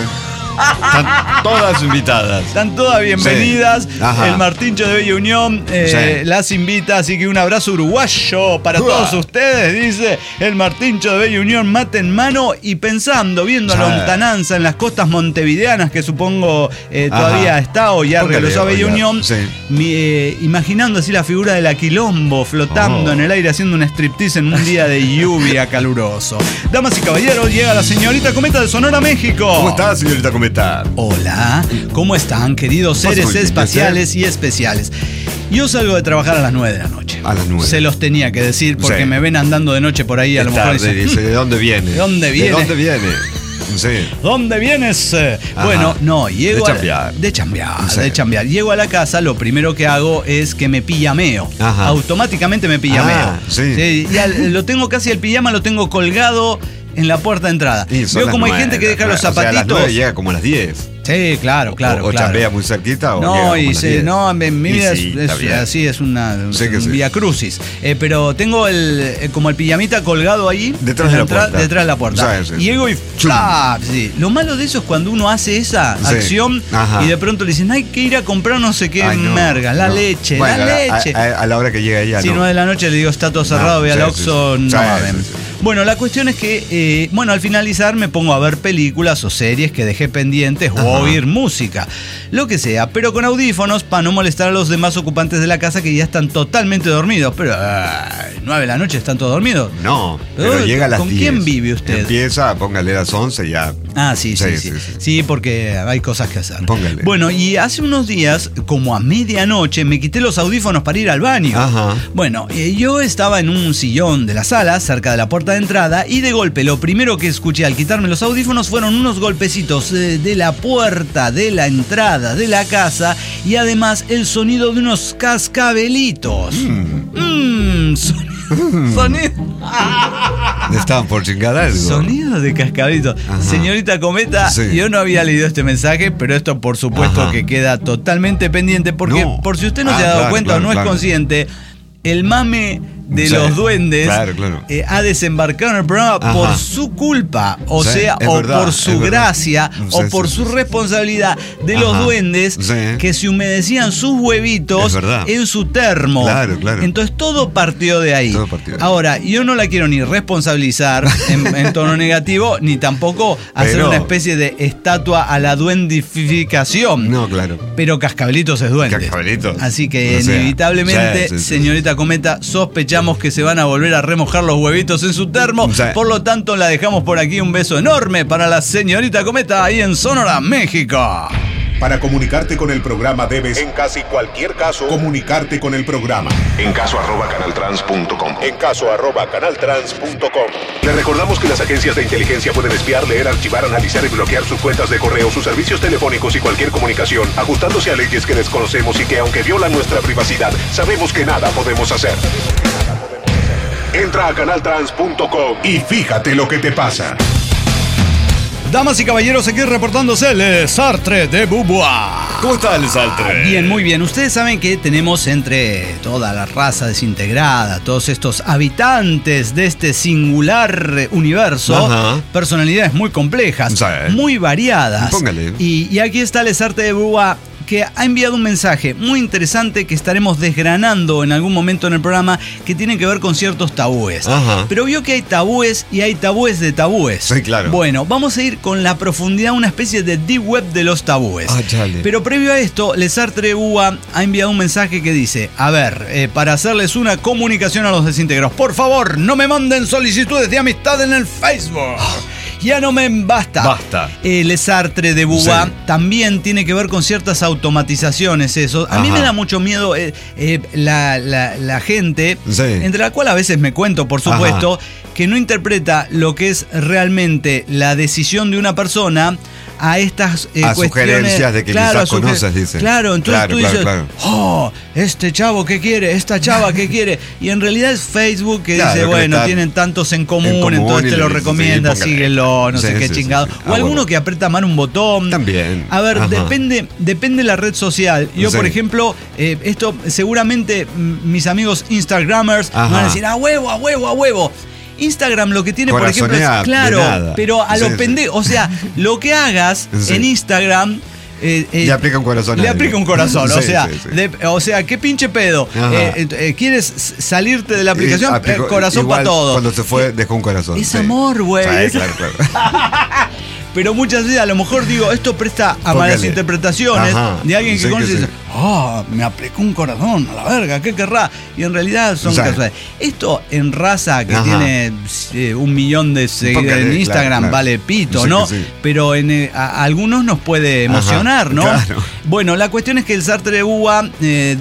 Están todas invitadas. Están todas bienvenidas. Sí. Ajá. El Martincho de Bella Unión eh, Sí. las invita, así que un abrazo uruguayo para Uah. todos ustedes, dice el Martincho de Bella Unión, mate en mano y pensando, viendo a Sí. lontananza en las costas montevideanas, que supongo eh, todavía Ajá. está o ya Póngale, regresó a Bella oiga. Unión, Sí. mi, eh, imaginando así la figura de la Quilombo flotando Oh. en el aire haciendo un striptease en un día de lluvia caluroso. Damas y caballeros, llega la señorita Cometa de Sonora, México. ¿Cómo está, señorita Cometa? Hola, ¿cómo están, queridos Pasa seres muy bien, espaciales y especiales? Yo salgo de trabajar a las nueve de la noche. A las nueve. Se los tenía que decir porque Sí. me ven andando de noche por ahí, a Es lo mejor tarde, dicen, dice, ¿de dónde viene? ¿De dónde viene? ¿De dónde viene? Sí. ¿dónde vienes? Eh, Ajá. Bueno, no, llego De a- chambear. de chambear, Sí. de chambear. Llego a la casa, lo primero que hago es que me pijameo. Ajá. Automáticamente me pijameo. Ah, sí. y al- lo tengo casi el pijama, lo tengo colgado en la puerta de entrada. Y son Veo las como hay nueve, gente que deja los o sea, a las zapatitos. nueve llega como a las diez. Sí, claro, claro. O, o claro. chambea muy cerquita o llega No, como a y las se, diez. no, en mi Y vida sí, es, está es bien. así, es una Sí que un sí. vía crucis. Eh, pero tengo el eh, como el pijamita colgado ahí. Detrás en de la entrada- puerta. Detrás de la puerta. Sí, sí, y sí. llego y ¡flap! Sí. Lo malo de eso es cuando uno hace esa Sí. acción Ajá. y de pronto le dicen, hay que ir a comprar no sé qué Ay, no, merga, la no. leche, Bueno, la a- leche. A, a la hora que llega ella, Si no. nueve de la noche le digo, está todo cerrado, No, ve al sí, Oxxo, sí, sí. no Sí, va sí, bien. sí. Bueno, la cuestión es que, eh, bueno, al finalizar me pongo a ver películas o series que dejé pendientes o a Ajá. oír música, lo que sea, pero con audífonos para no molestar a los demás ocupantes de la casa que ya están totalmente dormidos. Pero, ay, nueve de la noche están todos dormidos. No, pero Pero, llega a las ¿con diez. quién vive usted? Empieza, póngale a las once ya. Ah, sí, sí, sí. Sí, Sí, sí, sí. porque hay cosas que hacer. Póngale. Bueno, y hace unos días, como a medianoche, me quité los audífonos para ir al baño. Ajá. Bueno, eh, yo estaba en un sillón de la sala, cerca de la puerta de entrada, y de golpe lo primero que escuché al quitarme los audífonos fueron unos golpecitos eh, de la puerta de la entrada de la casa y además el sonido de unos cascabelitos. Mmm, sonido. sonido. Estaban por chingar algo. Sonido de cascabelitos. Ajá. Señorita Cometa, Sí. yo no había leído este mensaje, pero esto por supuesto Ajá. que queda totalmente pendiente, porque No. por si usted no Ah, se ha dado claro, cuenta claro, o no claro. es consciente, el mame de Sí. los duendes Claro, claro. eh, ha desembarcado en el programa Ajá. por su culpa, o Sí, sea, es o verdad, por es su verdad. gracia, Sí, o sí, por sí, su sí. responsabilidad de los Ajá. duendes Sí. que se humedecían sus huevitos Es verdad. en su termo. Claro, claro. Entonces todo partió de ahí. Todo partió de ahí. Ahora, yo no la quiero ni responsabilizar en, en tono negativo, ni tampoco hacer Pero- una especie de estatua a la duendificación. No, claro. Pero Cascabelitos es duende. Cascabelitos. Así que O sea, inevitablemente, sí, sí, sí. señorita Cometa, sospechamos que se van a volver a remojar los huevitos en su termo. Sí. Por lo tanto, la dejamos por aquí. Un beso enorme para la señorita Cometa ahí en Sonora, México. Para comunicarte con el programa debes, en casi cualquier caso, comunicarte con el programa. En caso arroba canaltrans punto com. En caso arroba canaltrans punto com. Le recordamos que las agencias de inteligencia pueden espiar, leer, archivar, analizar y bloquear sus cuentas de correo, sus servicios telefónicos y cualquier comunicación, ajustándose a leyes que desconocemos y que, aunque violan nuestra privacidad, sabemos que nada podemos hacer. Entra a canaltrans punto com Y fíjate lo que te pasa. Damas y caballeros, aquí reportándose el Sartre de Bubois. ¿Cómo está el Saltre? Bien, muy bien. Ustedes saben que tenemos entre toda la raza desintegrada, todos estos habitantes de este singular universo, Ajá. personalidades muy complejas, Sí. muy variadas. Póngale. Y, y aquí está el Sartre de Bubois, que ha enviado un mensaje muy interesante que estaremos desgranando en algún momento en el programa, que tiene que ver con ciertos tabúes. Ajá. Pero vio que hay tabúes y hay tabúes de tabúes. Sí, claro. Bueno, vamos a ir con la profundidad, una especie de deep web de los tabúes. Ah, chale. Pero previo a esto, Les Sartre Ua ha enviado un mensaje que dice: a ver, eh, para hacerles una comunicación a los desintegros, por favor, no me manden solicitudes de amistad en el Facebook. Ya no me basta. Basta. El Sartre de Beauvoir Sí. también tiene que ver con ciertas automatizaciones, eso. A mí Ajá. me da mucho miedo eh, eh, la, la- la gente, Sí. entre la cual a veces me cuento, por supuesto, que no interpreta lo que es realmente la decisión de una persona a estas eh, A cuestiones. sugerencias de que quizás a suge- conoces, dice. Claro, entonces Claro, tú claro, dices, claro. oh, este chavo que quiere, esta chava que quiere. Y en realidad es Facebook que Claro, dice, que bueno, está tienen tantos en común, en común entonces y te le lo dice, recomienda, sí, póngale. síguelo, no Sí, sé qué sí, sí, chingado. sí. O Ah, alguno bueno. que aprieta mal un botón. También. A ver, Ajá. depende, depende la red social. Yo, Sí. por ejemplo, eh, esto seguramente mm, mis amigos Instagramers Ajá. van a decir, a huevo, a huevo, a huevo. Instagram lo que tiene, por ejemplo, Corazonea es de claro, nada. pero a Sí, lo sí. pendejo. O sea, lo que hagas Sí. en Instagram. eh, eh, Le aplica un corazón a Le alguien. aplica un corazón. o Sí, sea, sí, sí. de- o sea, qué pinche pedo. Ajá. Eh, eh, ¿Quieres s- salirte de la aplicación? Y aplicó- Eh, corazón igual, para todo. Cuando se fue, dejó un corazón. Es sí. amor, güey. Sí, Es- claro, claro. Pero muchas veces a lo mejor digo, esto presta a Póngale. malas interpretaciones Ajá, de alguien que sí que conoce y sí. dice, ah, me aplicó un corazón, a la verga, ¿qué querrá? Y en realidad son O sea, casuales. Esto en raza que Ajá. tiene eh, un millón de seguidores Póngale, en Instagram claro, claro. vale pito, Sí ¿no? que sí. Pero en, eh, a, a algunos nos puede emocionar, Ajá, ¿no? claro. Bueno, la cuestión es que el Sartre de Beauvoir eh,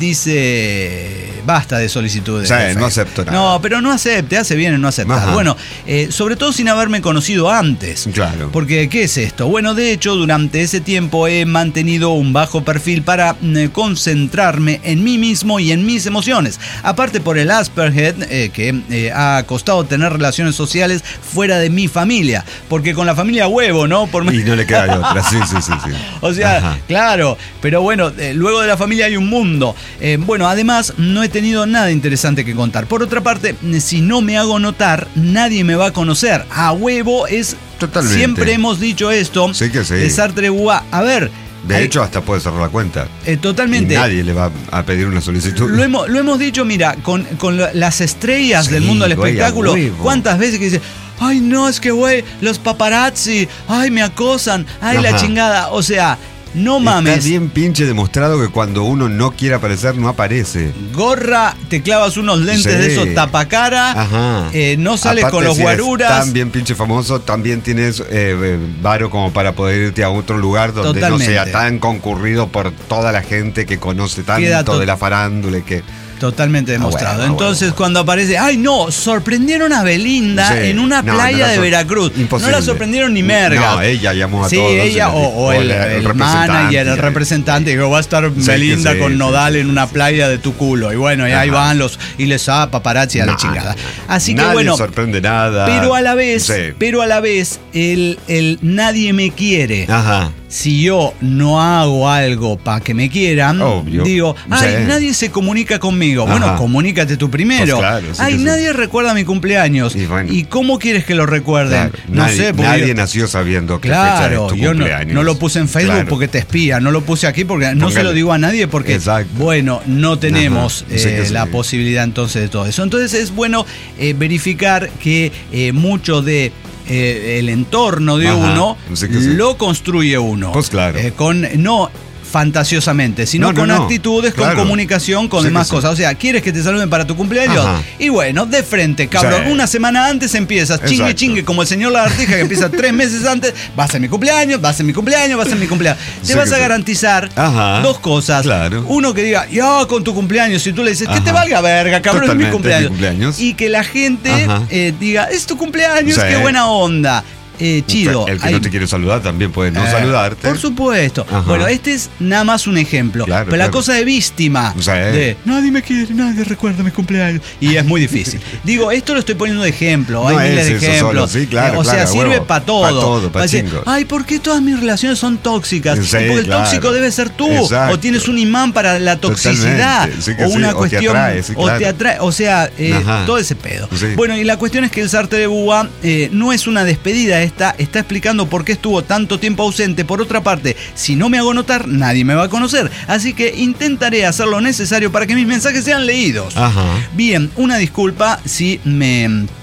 dice, basta de solicitudes. Sí, de no Facebook". acepto nada. No, pero no acepte, hace bien en no aceptar. Ajá. Bueno, eh, sobre todo sin haberme conocido antes. Claro. Porque, ¿qué es esto? Bueno, de hecho, durante ese tiempo he mantenido un bajo perfil para eh, concentrarme en mí mismo y en mis emociones. Aparte por el Asperger, eh, que eh, ha costado tener relaciones sociales fuera de mi familia. Porque con la familia huevo, ¿no? Por Y no le queda de otra. Sí, sí, sí. sí. o sea, Ajá. claro, pero bueno, eh, luego de la familia hay un mundo. Eh, bueno, además, no he tenido nada interesante que contar. Por otra parte, eh, si no me hago notar, nadie me va a conocer. A huevo es... Totalmente. Siempre hemos dicho esto. Sí que sí. De Sartre Beauvoir. A ver. De hay- hecho, hasta puede cerrar la cuenta. eh, totalmente. Y nadie le va a pedir una solicitud. Lo hemos, lo hemos dicho, mira, con, con la- las estrellas Sí, del mundo del güey, a espectáculo. huevo. ¿Cuántas veces que dice, ay, no, es que, güey, los paparazzi, ay, me acosan, ay, la Ajá. chingada? O sea, no mames. Está bien pinche demostrado que cuando uno no quiere aparecer, no aparece. Gorra, te clavas unos lentes Sí. de esos tapacara, Ajá. eh, no sales Aparte, con los si eres guaruras. tan bien pinche famoso, también tienes eh, eh, varo como para poder irte a otro lugar donde Totalmente. no sea tan concurrido por toda la gente que conoce Queda tanto to- de la farándula y que... Totalmente demostrado. bueno, ah, Entonces, bueno, bueno. cuando aparece, ay no, sorprendieron a Belinda Sí. en una No, playa no la de sor- Veracruz. Imposible. No la sorprendieron ni merga. No, ella llamó a sí, todos. ella y o, les o dijo, el, el el representante, manager, el y- representante, dijo, va a estar Sí, Belinda que sí, con sí, Nodal sí, en una sí. playa de tu culo. Y bueno, y ahí Ajá. van los, y les da paparazzi a la No, chingada. no, no. Así que Nadie bueno. sorprende nada. Pero a la vez, Sí. pero a la vez, el, el nadie me quiere. Ajá. Si yo no hago algo para que me quieran, Obvio. digo, ay, Sí. nadie se comunica conmigo. Bueno, Ajá. comunícate tú primero. Pues claro, sí ay, que sí. nadie recuerda mi cumpleaños. Y bueno. ¿Y cómo quieres que lo recuerden? Claro. No nadie, sé, porque nadie yo- nació sabiendo qué fecha Claro, es tu yo no, cumpleaños. no lo puse en Facebook Claro. porque te espía, no lo puse aquí porque no se Póngale. lo digo a nadie porque, Exacto. bueno, no tenemos Ajá, sí eh, que sí. la posibilidad entonces de todo eso. Entonces es bueno eh, verificar que eh, mucho de eh, el entorno de Ajá, uno sí que sí. lo construye uno. Pues claro. Eh, con, no fantasiosamente, sino No, no, con no. actitudes, Claro. con comunicación, con Sí que demás sí. cosas. O sea, ¿quieres que te saluden para tu cumpleaños? Ajá. Y bueno, de frente, cabrón. Sí. Una semana antes empiezas, chingue, Exacto. chingue, como el señor Lagartija que empieza tres meses antes, va a ser mi cumpleaños, va a ser mi cumpleaños, va a ser mi cumpleaños. Te Sí vas que a sí. garantizar Ajá. dos cosas. Claro. Uno que diga, ya con tu cumpleaños, si tú le dices, que Ajá. te valga verga, cabrón, Totalmente, es mi cumpleaños. es mi cumpleaños. Y que la gente Ajá. eh, diga, es tu cumpleaños, Sí. qué buena onda. Eh, chido. El que Hay- no te quiere saludar también puede no eh, saludarte. Por supuesto. Ajá. Bueno, este es nada más un ejemplo. Claro, pero la claro. cosa de víctima, Sí. de nadie me quiere, nadie recuerda mi cumpleaños. Y es muy difícil. Digo, esto lo estoy poniendo de ejemplo. Hay No miles es de eso ejemplos. solo, sí, claro, Eh, o sea, claro, sirve huevo. para todo. Pa' todo, pa' Va a decir, chingo. ay, ¿por qué todas mis relaciones son tóxicas? Sí, Y porque el claro. tóxico debe ser tú. Exacto. O tienes un imán para la toxicidad. Totalmente, sí que o sí, una o te cuestión. atrae, sí, o te claro. atrae. O sea, eh, Ajá. todo ese pedo. Sí. Bueno, y la cuestión es que el Sartre de Beauvoir eh, no es una despedida esta, está explicando por qué estuvo tanto tiempo ausente. Por otra parte, si no me hago notar, nadie me va a conocer. Así que intentaré hacer lo necesario para que mis mensajes sean leídos. Ajá. Bien, una disculpa si me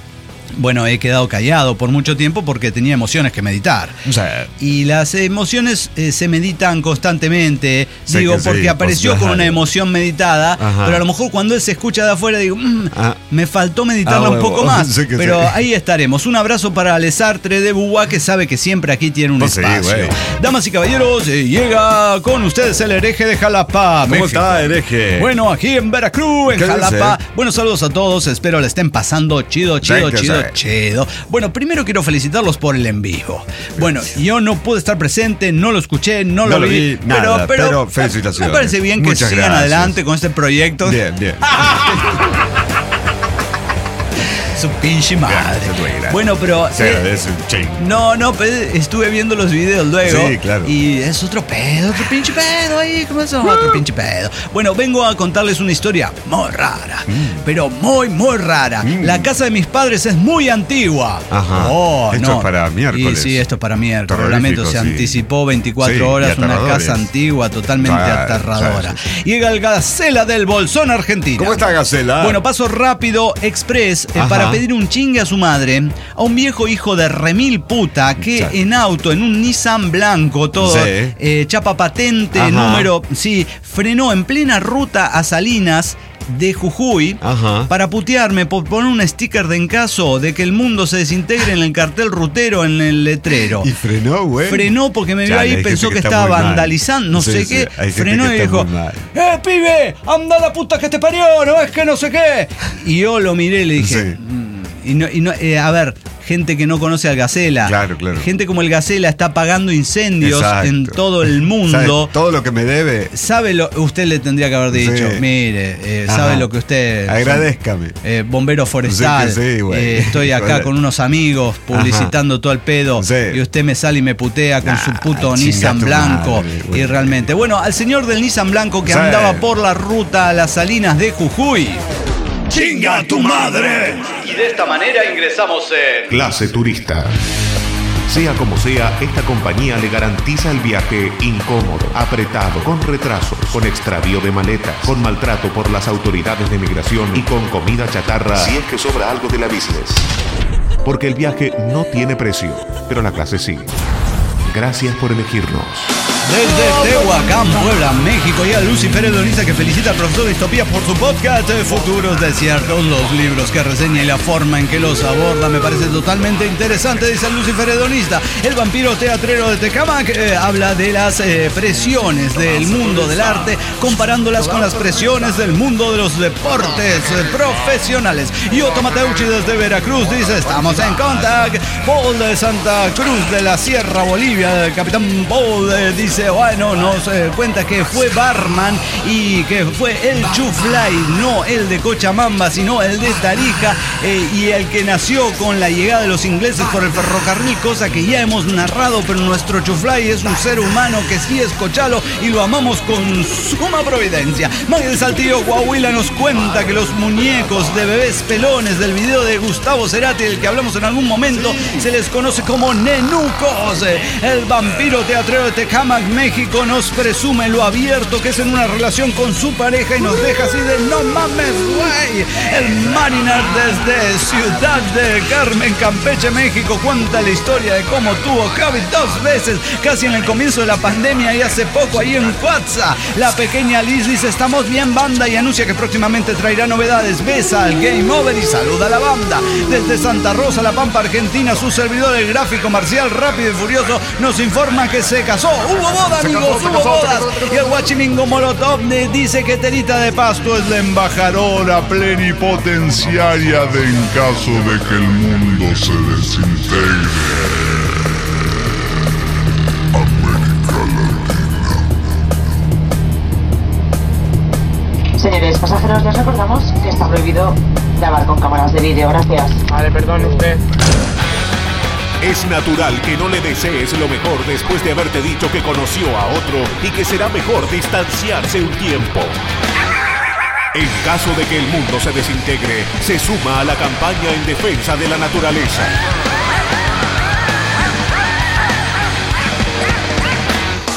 bueno, he quedado callado por mucho tiempo porque tenía emociones que meditar. O sea, y las emociones eh, se meditan constantemente, sé digo, que porque sí, apareció pues, con una ajá. emoción meditada, Ajá. pero a lo mejor cuando él se escucha de afuera digo, mmm, Ah. me faltó meditarla Ah, un huevo. poco más, Sé que pero sí. ahí estaremos. Un abrazo para Alessandre de Buwa, que sabe que siempre aquí tiene un Pues sí, espacio. güey. Damas y caballeros, eh, llega con ustedes el hereje de Jalapa, ¿Cómo México. está, hereje? Bueno, aquí en Veracruz, en ¿Qué Jalapa. dice? Buenos saludos a todos, espero le estén pasando chido, chido, Thank you, chido, sir. chido. Bueno, primero quiero felicitarlos por el en vivo. Bueno, yo no pude estar presente, no lo escuché, no, No lo lo vi, vi, nada, pero felicitaciones. Me parece bien que Muchas sigan gracias. adelante con este proyecto. Bien, bien. Su pinche madre. Gracias, güey, gracias. Bueno, pero Se eh, agradece un ching. no, no, pero estuve viendo los videos luego. Sí, claro. Y es otro pedo, otro pinche pedo ahí. ¿Cómo es? Otro pinche pedo. Bueno, vengo a contarles una historia muy rara. Pero muy, muy rara. Mm. La casa de mis padres es muy antigua. Ajá. Oh, Esto no. es para miércoles. Y sí, esto es para miércoles. Terrorífico, Lamento, se sí. anticipó veinticuatro Sí, horas. y Una aterradores. casa antigua, totalmente Claro, aterradora. sí, sí. Llega el Gacela del Bolsón, Argentina. ¿Cómo está, Gacela? Bueno, paso rápido, express, eh, Ajá. para pedir un chingue a su madre, a un viejo hijo de remil puta que Exacto. en auto, en un Nissan blanco, todo, Sí. eh, chapa patente, Ajá. número, sí, frenó en plena ruta a Salinas de Jujuy Ajá. para putearme por poner un sticker de en caso de que el mundo se desintegre en el cartel rutero, en el letrero. Y frenó, güey. Frenó porque me vio Chale, ahí, hay pensó gente que, que está estaba muy mal. vandalizando, no Sí, sé sí, qué. hay gente Frenó que y está dijo, muy mal. ¡eh, pibe! ¡Anda la puta que te parió! ¿No es que no sé qué? Y yo lo miré y le dije, Sí. "Mm". y no, y no, eh, a ver, gente que no conoce al Gacela. Claro, claro. Gente como el Gacela está apagando incendios Exacto. en todo el mundo. ¿Sabe todo lo que me debe? ¿Sabe lo usted le tendría que haber dicho? Sí. Mire, eh, Ajá. sabe lo que usted... Agradézcame. Eh, bombero forestal, Sí que sí, güey. eh, estoy acá Joder. con unos amigos publicitando todo el pedo Sí. y usted me sale y me putea con Nah, su puto chinga Nissan tu blanco. madre, güey. Y realmente, bueno, al señor del Nissan blanco que Sí. andaba por la ruta a las Salinas de Jujuy. ¡Chinga tu madre! Y de esta manera ingresamos en... Clase turista. Sea como sea, esta compañía le garantiza el viaje incómodo, apretado, con retrasos, con extravío de maletas, con maltrato por las autoridades de migración y con comida chatarra si es que sobra algo de la business. Porque el viaje no tiene precio, pero la clase sí. Gracias por elegirnos. Desde Tehuacán, Puebla, México, y a Lucifer Hedonista, que felicita al profesor Distopía por su podcast de Futuros Desiertos, los libros que reseña y la forma en que los aborda me parece totalmente interesante, dice Lucifer Hedonista. El vampiro teatrero de Tecamac eh, habla de las eh, presiones del mundo del arte, comparándolas con las presiones del mundo de los deportes eh, profesionales. Y Otto Mateucci desde Veracruz dice, estamos en contacto. Paul de Santa Cruz de la Sierra Bolivia, el capitán Paul eh, dice, bueno, nos eh, cuenta que fue barman y que fue el Chuflay, no el de Cochabamba, sino el de Tarija, eh, y el que nació con la llegada de los ingleses por el ferrocarril, cosa que ya hemos narrado, pero nuestro Chuflay es un ser humano que sí es cochalo y lo amamos con suma providencia. Maggie de Saltillo, Coahuila, nos cuenta que los muñecos de bebés pelones del video de Gustavo Cerati, del que hablamos en algún momento, se les conoce como nenucos. El vampiro teatrero de Tecamac, México, nos presume lo abierto que es en una relación con su pareja y nos deja así de no mames, güey. El Mariner desde Ciudad de Carmen, Campeche, México, cuenta la historia de cómo tuvo COVID dos veces, casi en el comienzo de la pandemia y hace poco ahí en WhatsApp. La pequeña Liz dice, estamos bien banda, y anuncia que próximamente traerá novedades. Besa al Game Over y saluda a la banda. Desde Santa Rosa, La Pampa, Argentina, su servidor, el gráfico marcial Rápido y Furioso, nos informa que se casó. ¡Hubo boda, amigos! ¡Hubo bodas! Y el Guachimingo Molotov dice que Terita de Pasto es la embajadora plenipotenciaria de en caso de que el mundo se desintegre. América Latina. Señores pasajeros, les recordamos que está prohibido grabar con cámaras de vídeo. Gracias. Vale, perdón usted. Es natural que no le desees lo mejor después de haberte dicho que conoció a otro y que será mejor distanciarse un tiempo. En caso de que el mundo se desintegre, se suma a la campaña en defensa de la naturaleza.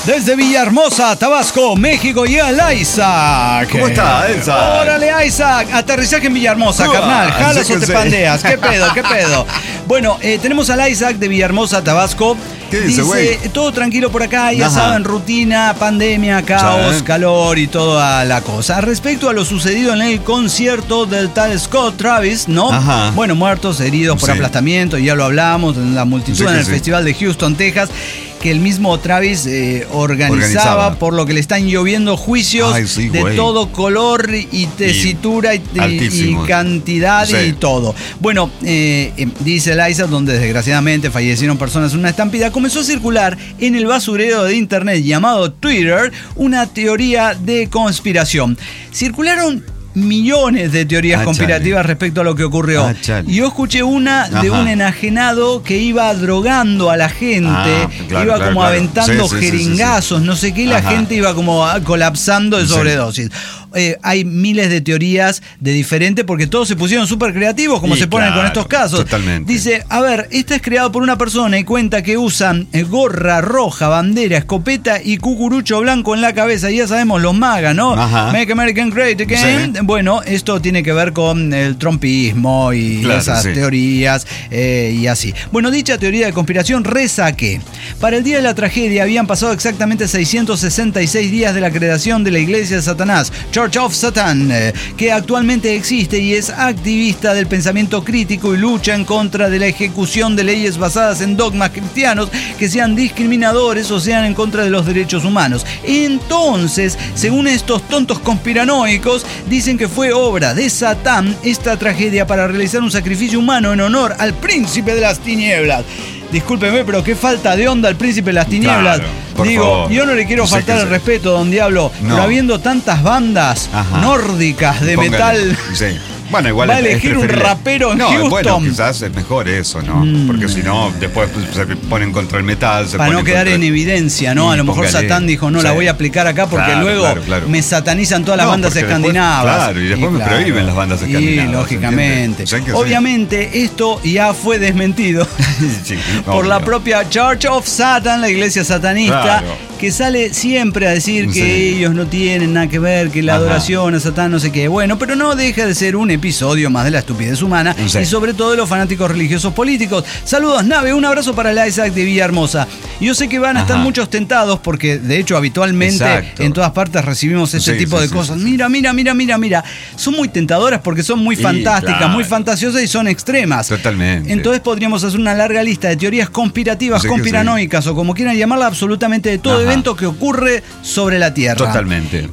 Desde Villahermosa, Tabasco, México, llega el Isaac. ¿Cómo está, Isaac? Órale, Isaac. Aterrizaje en Villahermosa, Ah, carnal. ¿Jalas sí o que te sí. pandeas? ¿Qué pedo, qué pedo? Bueno, eh, tenemos al Isaac de Villahermosa, Tabasco. ¿Qué dice, güey? todo tranquilo por acá, ya Ajá. saben, rutina, pandemia, caos, Sí. calor y toda la cosa. Respecto a lo sucedido en el concierto del tal Scott Travis, ¿no? Ajá. Bueno, muertos, heridos por Sí. aplastamiento, ya lo hablamos, en la multitud Sí que en el sí. Festival de Houston, Texas, que el mismo Travis eh, organizaba, Organizaba. por lo que le están lloviendo juicios Ay, sí, de güey. todo color y tesitura y, y- y altísimos. cantidad Sí. y todo. Bueno, eh, eh, dice el Isaac, donde desgraciadamente fallecieron personas en una estampida, comenzó a circular en el basurero de internet llamado Twitter una teoría de conspiración. Circularon millones de teorías Ah, conspirativas chale. respecto a lo que ocurrió. Ah, chale. Y yo escuché una de Ajá. un enajenado que iba drogando a la gente, Ah, claro, iba claro, como claro. aventando Sí, sí, sí, jeringazos, no sé qué, y la Ajá. gente iba como ah, colapsando de Sí. sobredosis. Eh, hay miles de teorías de diferentes porque todos se pusieron súper creativos como Y se ponen con claro, estos casos. totalmente. Dice, a ver, esta es creado por una persona y cuenta que usan eh, gorra roja, bandera, escopeta y cucurucho blanco en la cabeza. Y ya sabemos, los magas, ¿no? Ajá. Make American Great Again. Sí. Bueno, esto tiene que ver con el trumpismo y Claro, esas sí. teorías eh, y así. Bueno, dicha teoría de conspiración reza que para el día de la tragedia habían pasado exactamente seiscientos sesenta y seis días de la creación de la Iglesia de Satanás, Church of Satan, eh, que actualmente existe y es activista del pensamiento crítico y lucha en contra de la ejecución de leyes basadas en dogmas cristianos que sean discriminadores o sean en contra de los derechos humanos. Entonces, según estos tontos conspiranoicos, dicen que fue obra de Satán esta tragedia para realizar un sacrificio humano en honor al príncipe de las tinieblas. Discúlpeme, pero qué falta de onda al príncipe de las tinieblas. Claro, por Digo, favor. yo no le quiero Sí faltar que el sí. respeto, don Diablo, No. pero habiendo tantas bandas Ajá. nórdicas de Póngale. metal... Sí. Bueno, igual Va a es- es elegir un preferible. rapero en no, Houston. bueno, quizás es mejor eso, ¿no? Mm. Porque si no, después pues, se ponen contra el metal, se Para no ponen quedar contra en el- evidencia, ¿no? Y A lo mejor póngale. Satán dijo, no la Sí. voy a aplicar acá porque Claro, luego claro, claro. me satanizan todas las No, bandas porque después- escandinavas. claro, y después me prohíben las bandas escandinavas, Y lógicamente. ¿entiende? Sí que sí. Obviamente esto ya fue desmentido Sí, por obvio. la propia Church of Satan, la iglesia satanista, Claro. que sale siempre a decir que Sí. ellos no tienen nada que ver, que la Ajá. adoración a Satán no sé qué. Bueno, pero no deja de ser un episodio más de la estupidez humana Sí. y sobre todo de los fanáticos religiosos políticos. Saludos, Nave, un abrazo para el Isaac de Villahermosa. Yo sé que van a estar Ajá. muchos tentados porque de hecho habitualmente Exacto. en todas partes recibimos este Sí, tipo sí, de sí, cosas. sí, sí. Mira, mira, mira, mira, mira. Son muy tentadoras porque son muy Y, fantásticas, claro. muy fantasiosas y son extremas. Totalmente. Entonces podríamos hacer una larga lista de teorías conspirativas, Sí que conspiranoicas o como quieran llamarla, absolutamente de todo Ajá. evento que ocurre sobre la Tierra. Totalmente.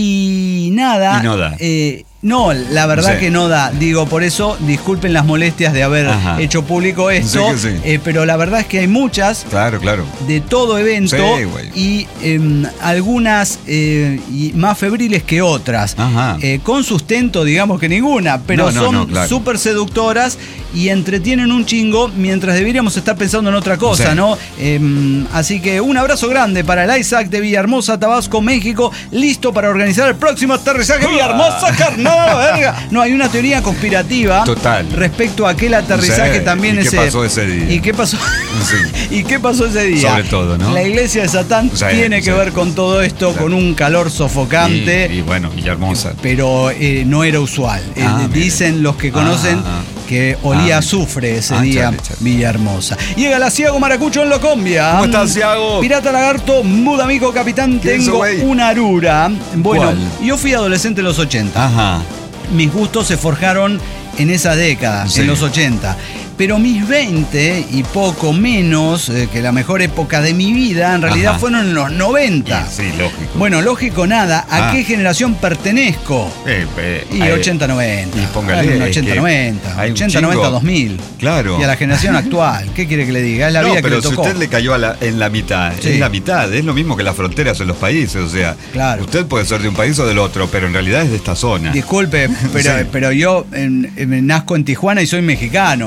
Y nada. Y no da. eh, no, la verdad Sí. que no da. Digo, por eso disculpen las molestias de haber Ajá. hecho público esto. Sí que sí. eh, pero la verdad es que hay muchas Claro, claro. de todo evento Sí, güey. y em, algunas eh, y más febriles que otras. Ajá. Eh, con sustento, digamos que ninguna, pero No, no, son no, claro. súper seductoras y entretienen un chingo mientras deberíamos estar pensando en otra cosa, Sí. ¿no? Em, así que un abrazo grande para el Isaac de Villahermosa, Tabasco, México, listo para organizar el próximo aterrizaje Villahermosa, carnal, verga. No, hay una teoría conspirativa Total. respecto a aquel aterrizaje Sí. también ¿Y qué ese. pasó ese día? ¿Y qué pasó? Sí. ¿Y qué pasó ese día? Sobre todo, ¿no? La iglesia de Satán Sí, tiene que sí. ver con todo esto, Claro. con un calor sofocante. Y, y bueno, Villahermosa. Pero eh, no era usual. Eh, Ah, mire. dicen los que conocen Ah, ah. que olía Ah, a azufre ese ah, día chale, chale. Villahermosa. Llega la Ciago Maracucho en Locombia. ¿Cómo estás, Ciago? Pirata Lagarto, muda amigo capitán, ¿Qué hizo, tengo güey? una arura. Bueno, ¿Cuál? yo fui adolescente en los ochenta. Ajá. Mis gustos se forjaron en esa década, Sí. en los ochenta. Pero mis veinte y poco menos eh, que la mejor época de mi vida, en realidad Ajá. fueron en los noventa. Sí, lógico. Bueno, lógico nada. ¿A Ah. qué generación pertenezco? Eh, eh, Y hay- ochenta noventa. y póngale, Hay un es ochenta que noventa. hay un ochenta noventa chingo. dos mil. Claro. Y a la generación actual. ¿Qué quiere que le diga? Es la no, vida que pero le si tocó. usted le cayó a la- en la mitad, Sí. es la mitad, es lo mismo que las fronteras en los países, o sea, Claro. usted puede ser de un país o del otro, pero en realidad es de esta zona. Disculpe, pero, Sí. pero yo en- en- nazco en Tijuana y soy mexicano. No Sí,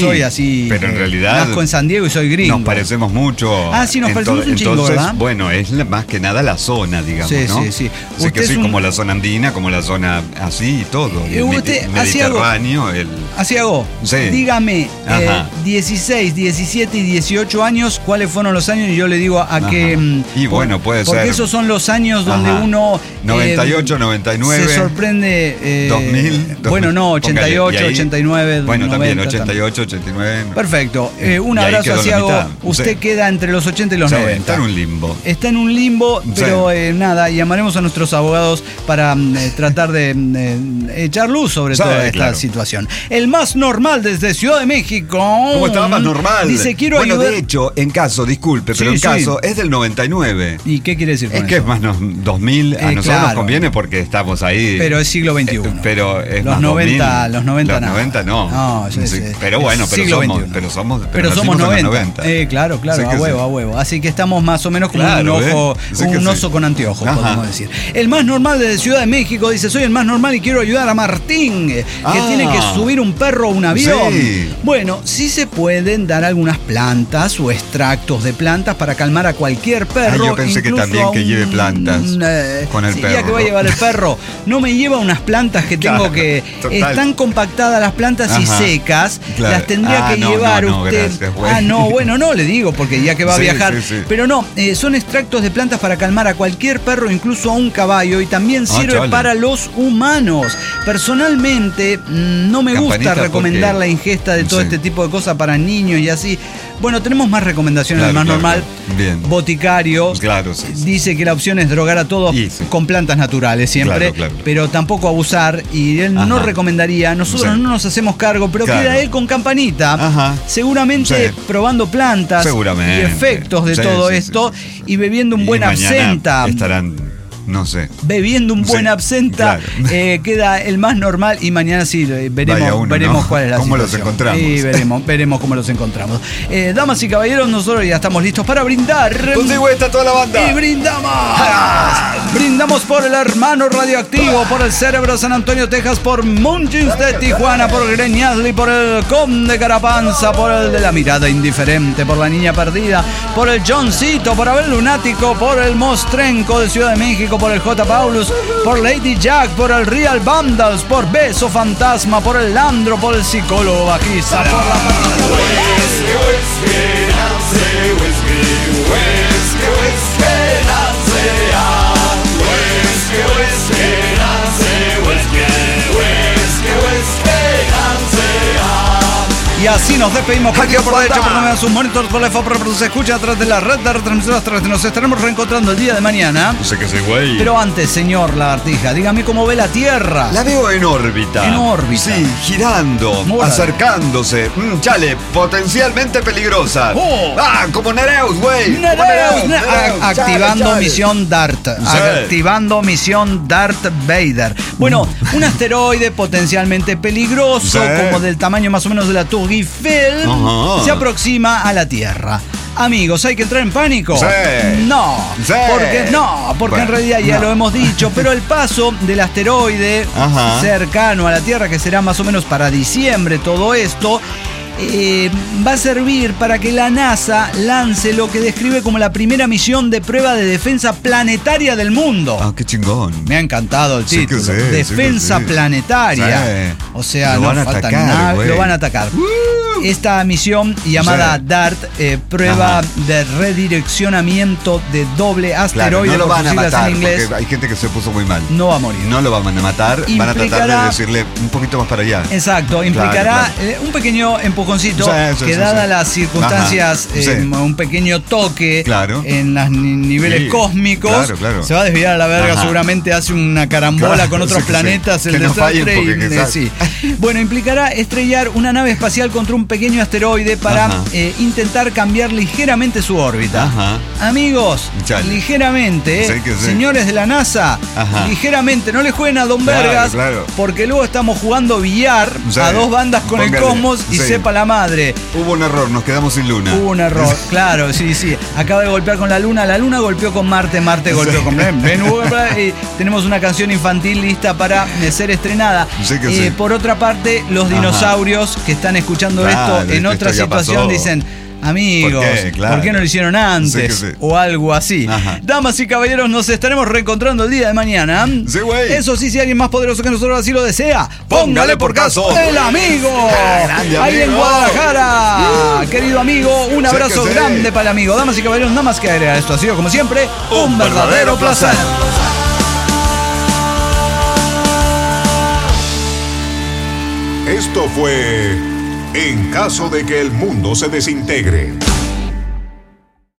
soy así. Pero en eh, realidad. Nazco en San Diego y soy gringo. Nos parecemos mucho. Ah, sí, nos parecemos un chingo, entonces, ¿verdad? Bueno, es la- más que nada la zona, digamos, Sí, ¿no? sí, sí. Sé Usted que es sí, un- como la zona andina, como la zona así y todo. Eh, el usted, Medi- así hago- Mediterráneo, el. Así hago. Sí. Dígame, eh, Ajá. dieciséis, diecisiete y dieciocho años, ¿cuáles fueron los años? Y yo le digo a Ajá. qué. mm, Y por- bueno, puede porque ser. esos son los años donde Ajá. uno. noventa y ocho, eh, noventa y nueve. Se sorprende. eh, dos mil. Bueno, no, ochenta y ocho, Póngale, y ahí- ochenta y nueve. Bueno, también noventa, ochenta y ocho, ochenta y nueve. Perfecto. Eh, un Y ahí abrazo quedó la así hago. mitad. Usted Sí. queda entre los ochenta y los Sí, noventa. está en un limbo. Está en un limbo, pero eh, nada, llamaremos a nuestros abogados para mm, eh, tratar de mm, eh, echar luz sobre Sí, toda esta claro. situación. El más normal desde Ciudad de México. ¿Cómo estaba más normal? Dice, quiero bueno, ayudar. de hecho, en caso, disculpe, pero Sí, en sí. caso, es del noventa y nueve. ¿Y qué quiere decir con Es que es eso? más no, dos mil, a Eh, nosotros claro. nos conviene porque estamos ahí. Pero es siglo veintiuno. Eh, pero es los más noventa, dos mil. los noventa Los nada. noventa no. No, sí, Sí, sí. pero bueno, pero Siglo somos, veintiuno. pero somos, Pero somos nacimos en los noventa. noventa. Eh, claro, claro, Sí a que huevo, sí. a huevo. Así que estamos más o menos como Claro, un ojo, ¿eh? Sí que un sí. oso con anteojos, Ajá. podemos decir. El más normal de Ciudad de México dice, soy el más normal y quiero ayudar a Martín, eh, que Ah. tiene que subir un perro a un avión. Sí. Bueno, sí se pueden dar algunas plantas o extractos de plantas para calmar a cualquier perro. Ah, yo pensé que incluso también a que lleve un, plantas eh, con el sí, perro. Ya que va a llevar el perro, no me lleva unas plantas que tengo Claro, que... total. Están compactadas las plantas y Ajá. secas, Claro. las tendría Ah, que no, llevar no, no, usted. gracias, güey. Ah, no, bueno, no le digo, porque ya que va a Sí, viajar. sí, sí. Pero no, eh, son extractos de plantas para calmar a cualquier perro, incluso a un caballo, y también Ah, sirve chale. para los humanos. Personalmente, mm, no me Campanita, gusta recomendar porque- la ingesta de todo Sí. este tipo de cosas para niños y así. Bueno, tenemos más recomendaciones, Claro, más claro, normal. claro. Bien. Boticario. Claro, sí, sí. Dice que la opción es drogar a todos Y sí. con plantas naturales siempre, Claro, claro. pero tampoco abusar. Y él no Ajá. recomendaría, nosotros Sí. no nos hacemos cargo, pero Claro. queda él con campanita, Ajá. seguramente Sí. probando plantas Seguramente. y efectos de Sí, todo sí, esto sí, y bebiendo un Y buen mañana absenta. Estarán, no sé. Bebiendo un buen Sí, absenta, claro. eh, queda el más normal y mañana sí eh, veremos, Vaya uno, veremos ¿no? cuál es la ¿Cómo los situación. encontramos? Sí, veremos, veremos cómo los encontramos. Eh, damas y caballeros, nosotros ya estamos listos para brindar. Consigo está toda la banda. Y brindamos. Brindamos por el hermano radioactivo, por el Cerebro San Antonio, Texas, por Munchins de Tijuana, por Greñazli, por el Conde Carapanza, por el de la mirada indiferente, por la niña perdida, por el Johncito, por Abel Lunático, por el Mostrenco de Ciudad de México, por el J. Paulus, por Lady Jack, por el Real Vandals, por Beso Fantasma, por el Landro, por el psicólogo bajista, por la Y así nos despedimos por aquí por derecho, por donde sus monitores, por la F O P, pero se escucha a través de la red de retransmisoras, a través de nos estaremos reencontrando el día de mañana. No sé qué sé, güey. Pero antes, señor Lagartija, dígame cómo ve la Tierra. La veo en órbita. En órbita. Sí, girando, Órale. acercándose. Mm, chale, potencialmente peligrosa. Oh. Ah, como Nereus, güey. Como Nereus, ne- Nereus, a- chale, activando chale. misión DART. Activando misión Darth Vader. Bueno, un asteroide potencialmente peligroso, Sí. como del tamaño más o menos de la Tour Eiffel, Ajá. se aproxima a la Tierra. Amigos, ¿hay que entrar en pánico? Sí. No. Sí. Porque, no, porque en Bueno, realidad ya no. lo hemos dicho, pero el paso del asteroide Ajá. cercano a la Tierra, que será más o menos para diciembre todo esto, eh, va a servir para que la NASA lance lo que describe como la primera misión de prueba de defensa planetaria del mundo. Ah, qué chingón. Me ha encantado el Sí que título. sí, sí que Defensa sí. planetaria. Sí. O sea, Lo no van a falta atacar, nada. güey. Lo van a atacar. Esta misión llamada Sí. DART, eh, prueba Ajá. de redireccionamiento de doble Claro, asteroide, no lo por van a sus siglas matar en inglés, porque hay gente que se puso muy mal. no va a morir. No lo van a matar, van a tratar Implicará- de decirle un poquito más para allá. Exacto, implicará claro. eh, un pequeño empujoncito Sí, sí, que sí, dadas sí. las circunstancias, Ajá, eh, sí. un pequeño toque Claro. en los niveles Sí, cósmicos, claro, claro. se va a desviar a la verga, Ajá. seguramente hace una carambola Claro, con otros sí que sí. planetas, el Que no desastre fallen, y, porque eh, quizás- sí. Bueno, implicará estrellar una nave espacial contra un pequeño asteroide para Ajá. eh, intentar cambiar ligeramente su órbita. Ajá. Amigos, Chale. ligeramente, eh, Sí que sí. señores de la NASA, Ajá. ligeramente, no le jueguen a Don Claro, Vergas, claro. porque luego estamos jugando billar Sí. a dos bandas con el Póngale. Cosmos y Sí. sepa la madre. Hubo un error, nos quedamos sin luna. Hubo un error, claro, sí, sí. Acaba de golpear con la Luna, la Luna golpeó con Marte, Marte golpeó Sí. con Venus. Y tenemos una canción infantil lista para eh, ser estrenada. Sí que Eh, sí. Por otra parte, los Ajá. dinosaurios que están escuchando Claro, esto en esto otra ya situación pasó. dicen, amigos, ¿Por qué? Claro. ¿por qué no lo hicieron antes? Sí que sí. O algo así. Ajá. Damas y caballeros, nos estaremos reencontrando el día de mañana. Sí, güey. Eso sí, si alguien más poderoso que nosotros así lo desea, póngale por caso el amigo. Grande Ahí en amigo. Guadalajara. Querido amigo, un Sí abrazo que sí. grande para el amigo. Damas y caballeros, nada más que agregar. Esto ha sido, como siempre, un, Un verdadero verdadero placer. placer. Esto fue En caso de que el mundo se desintegre.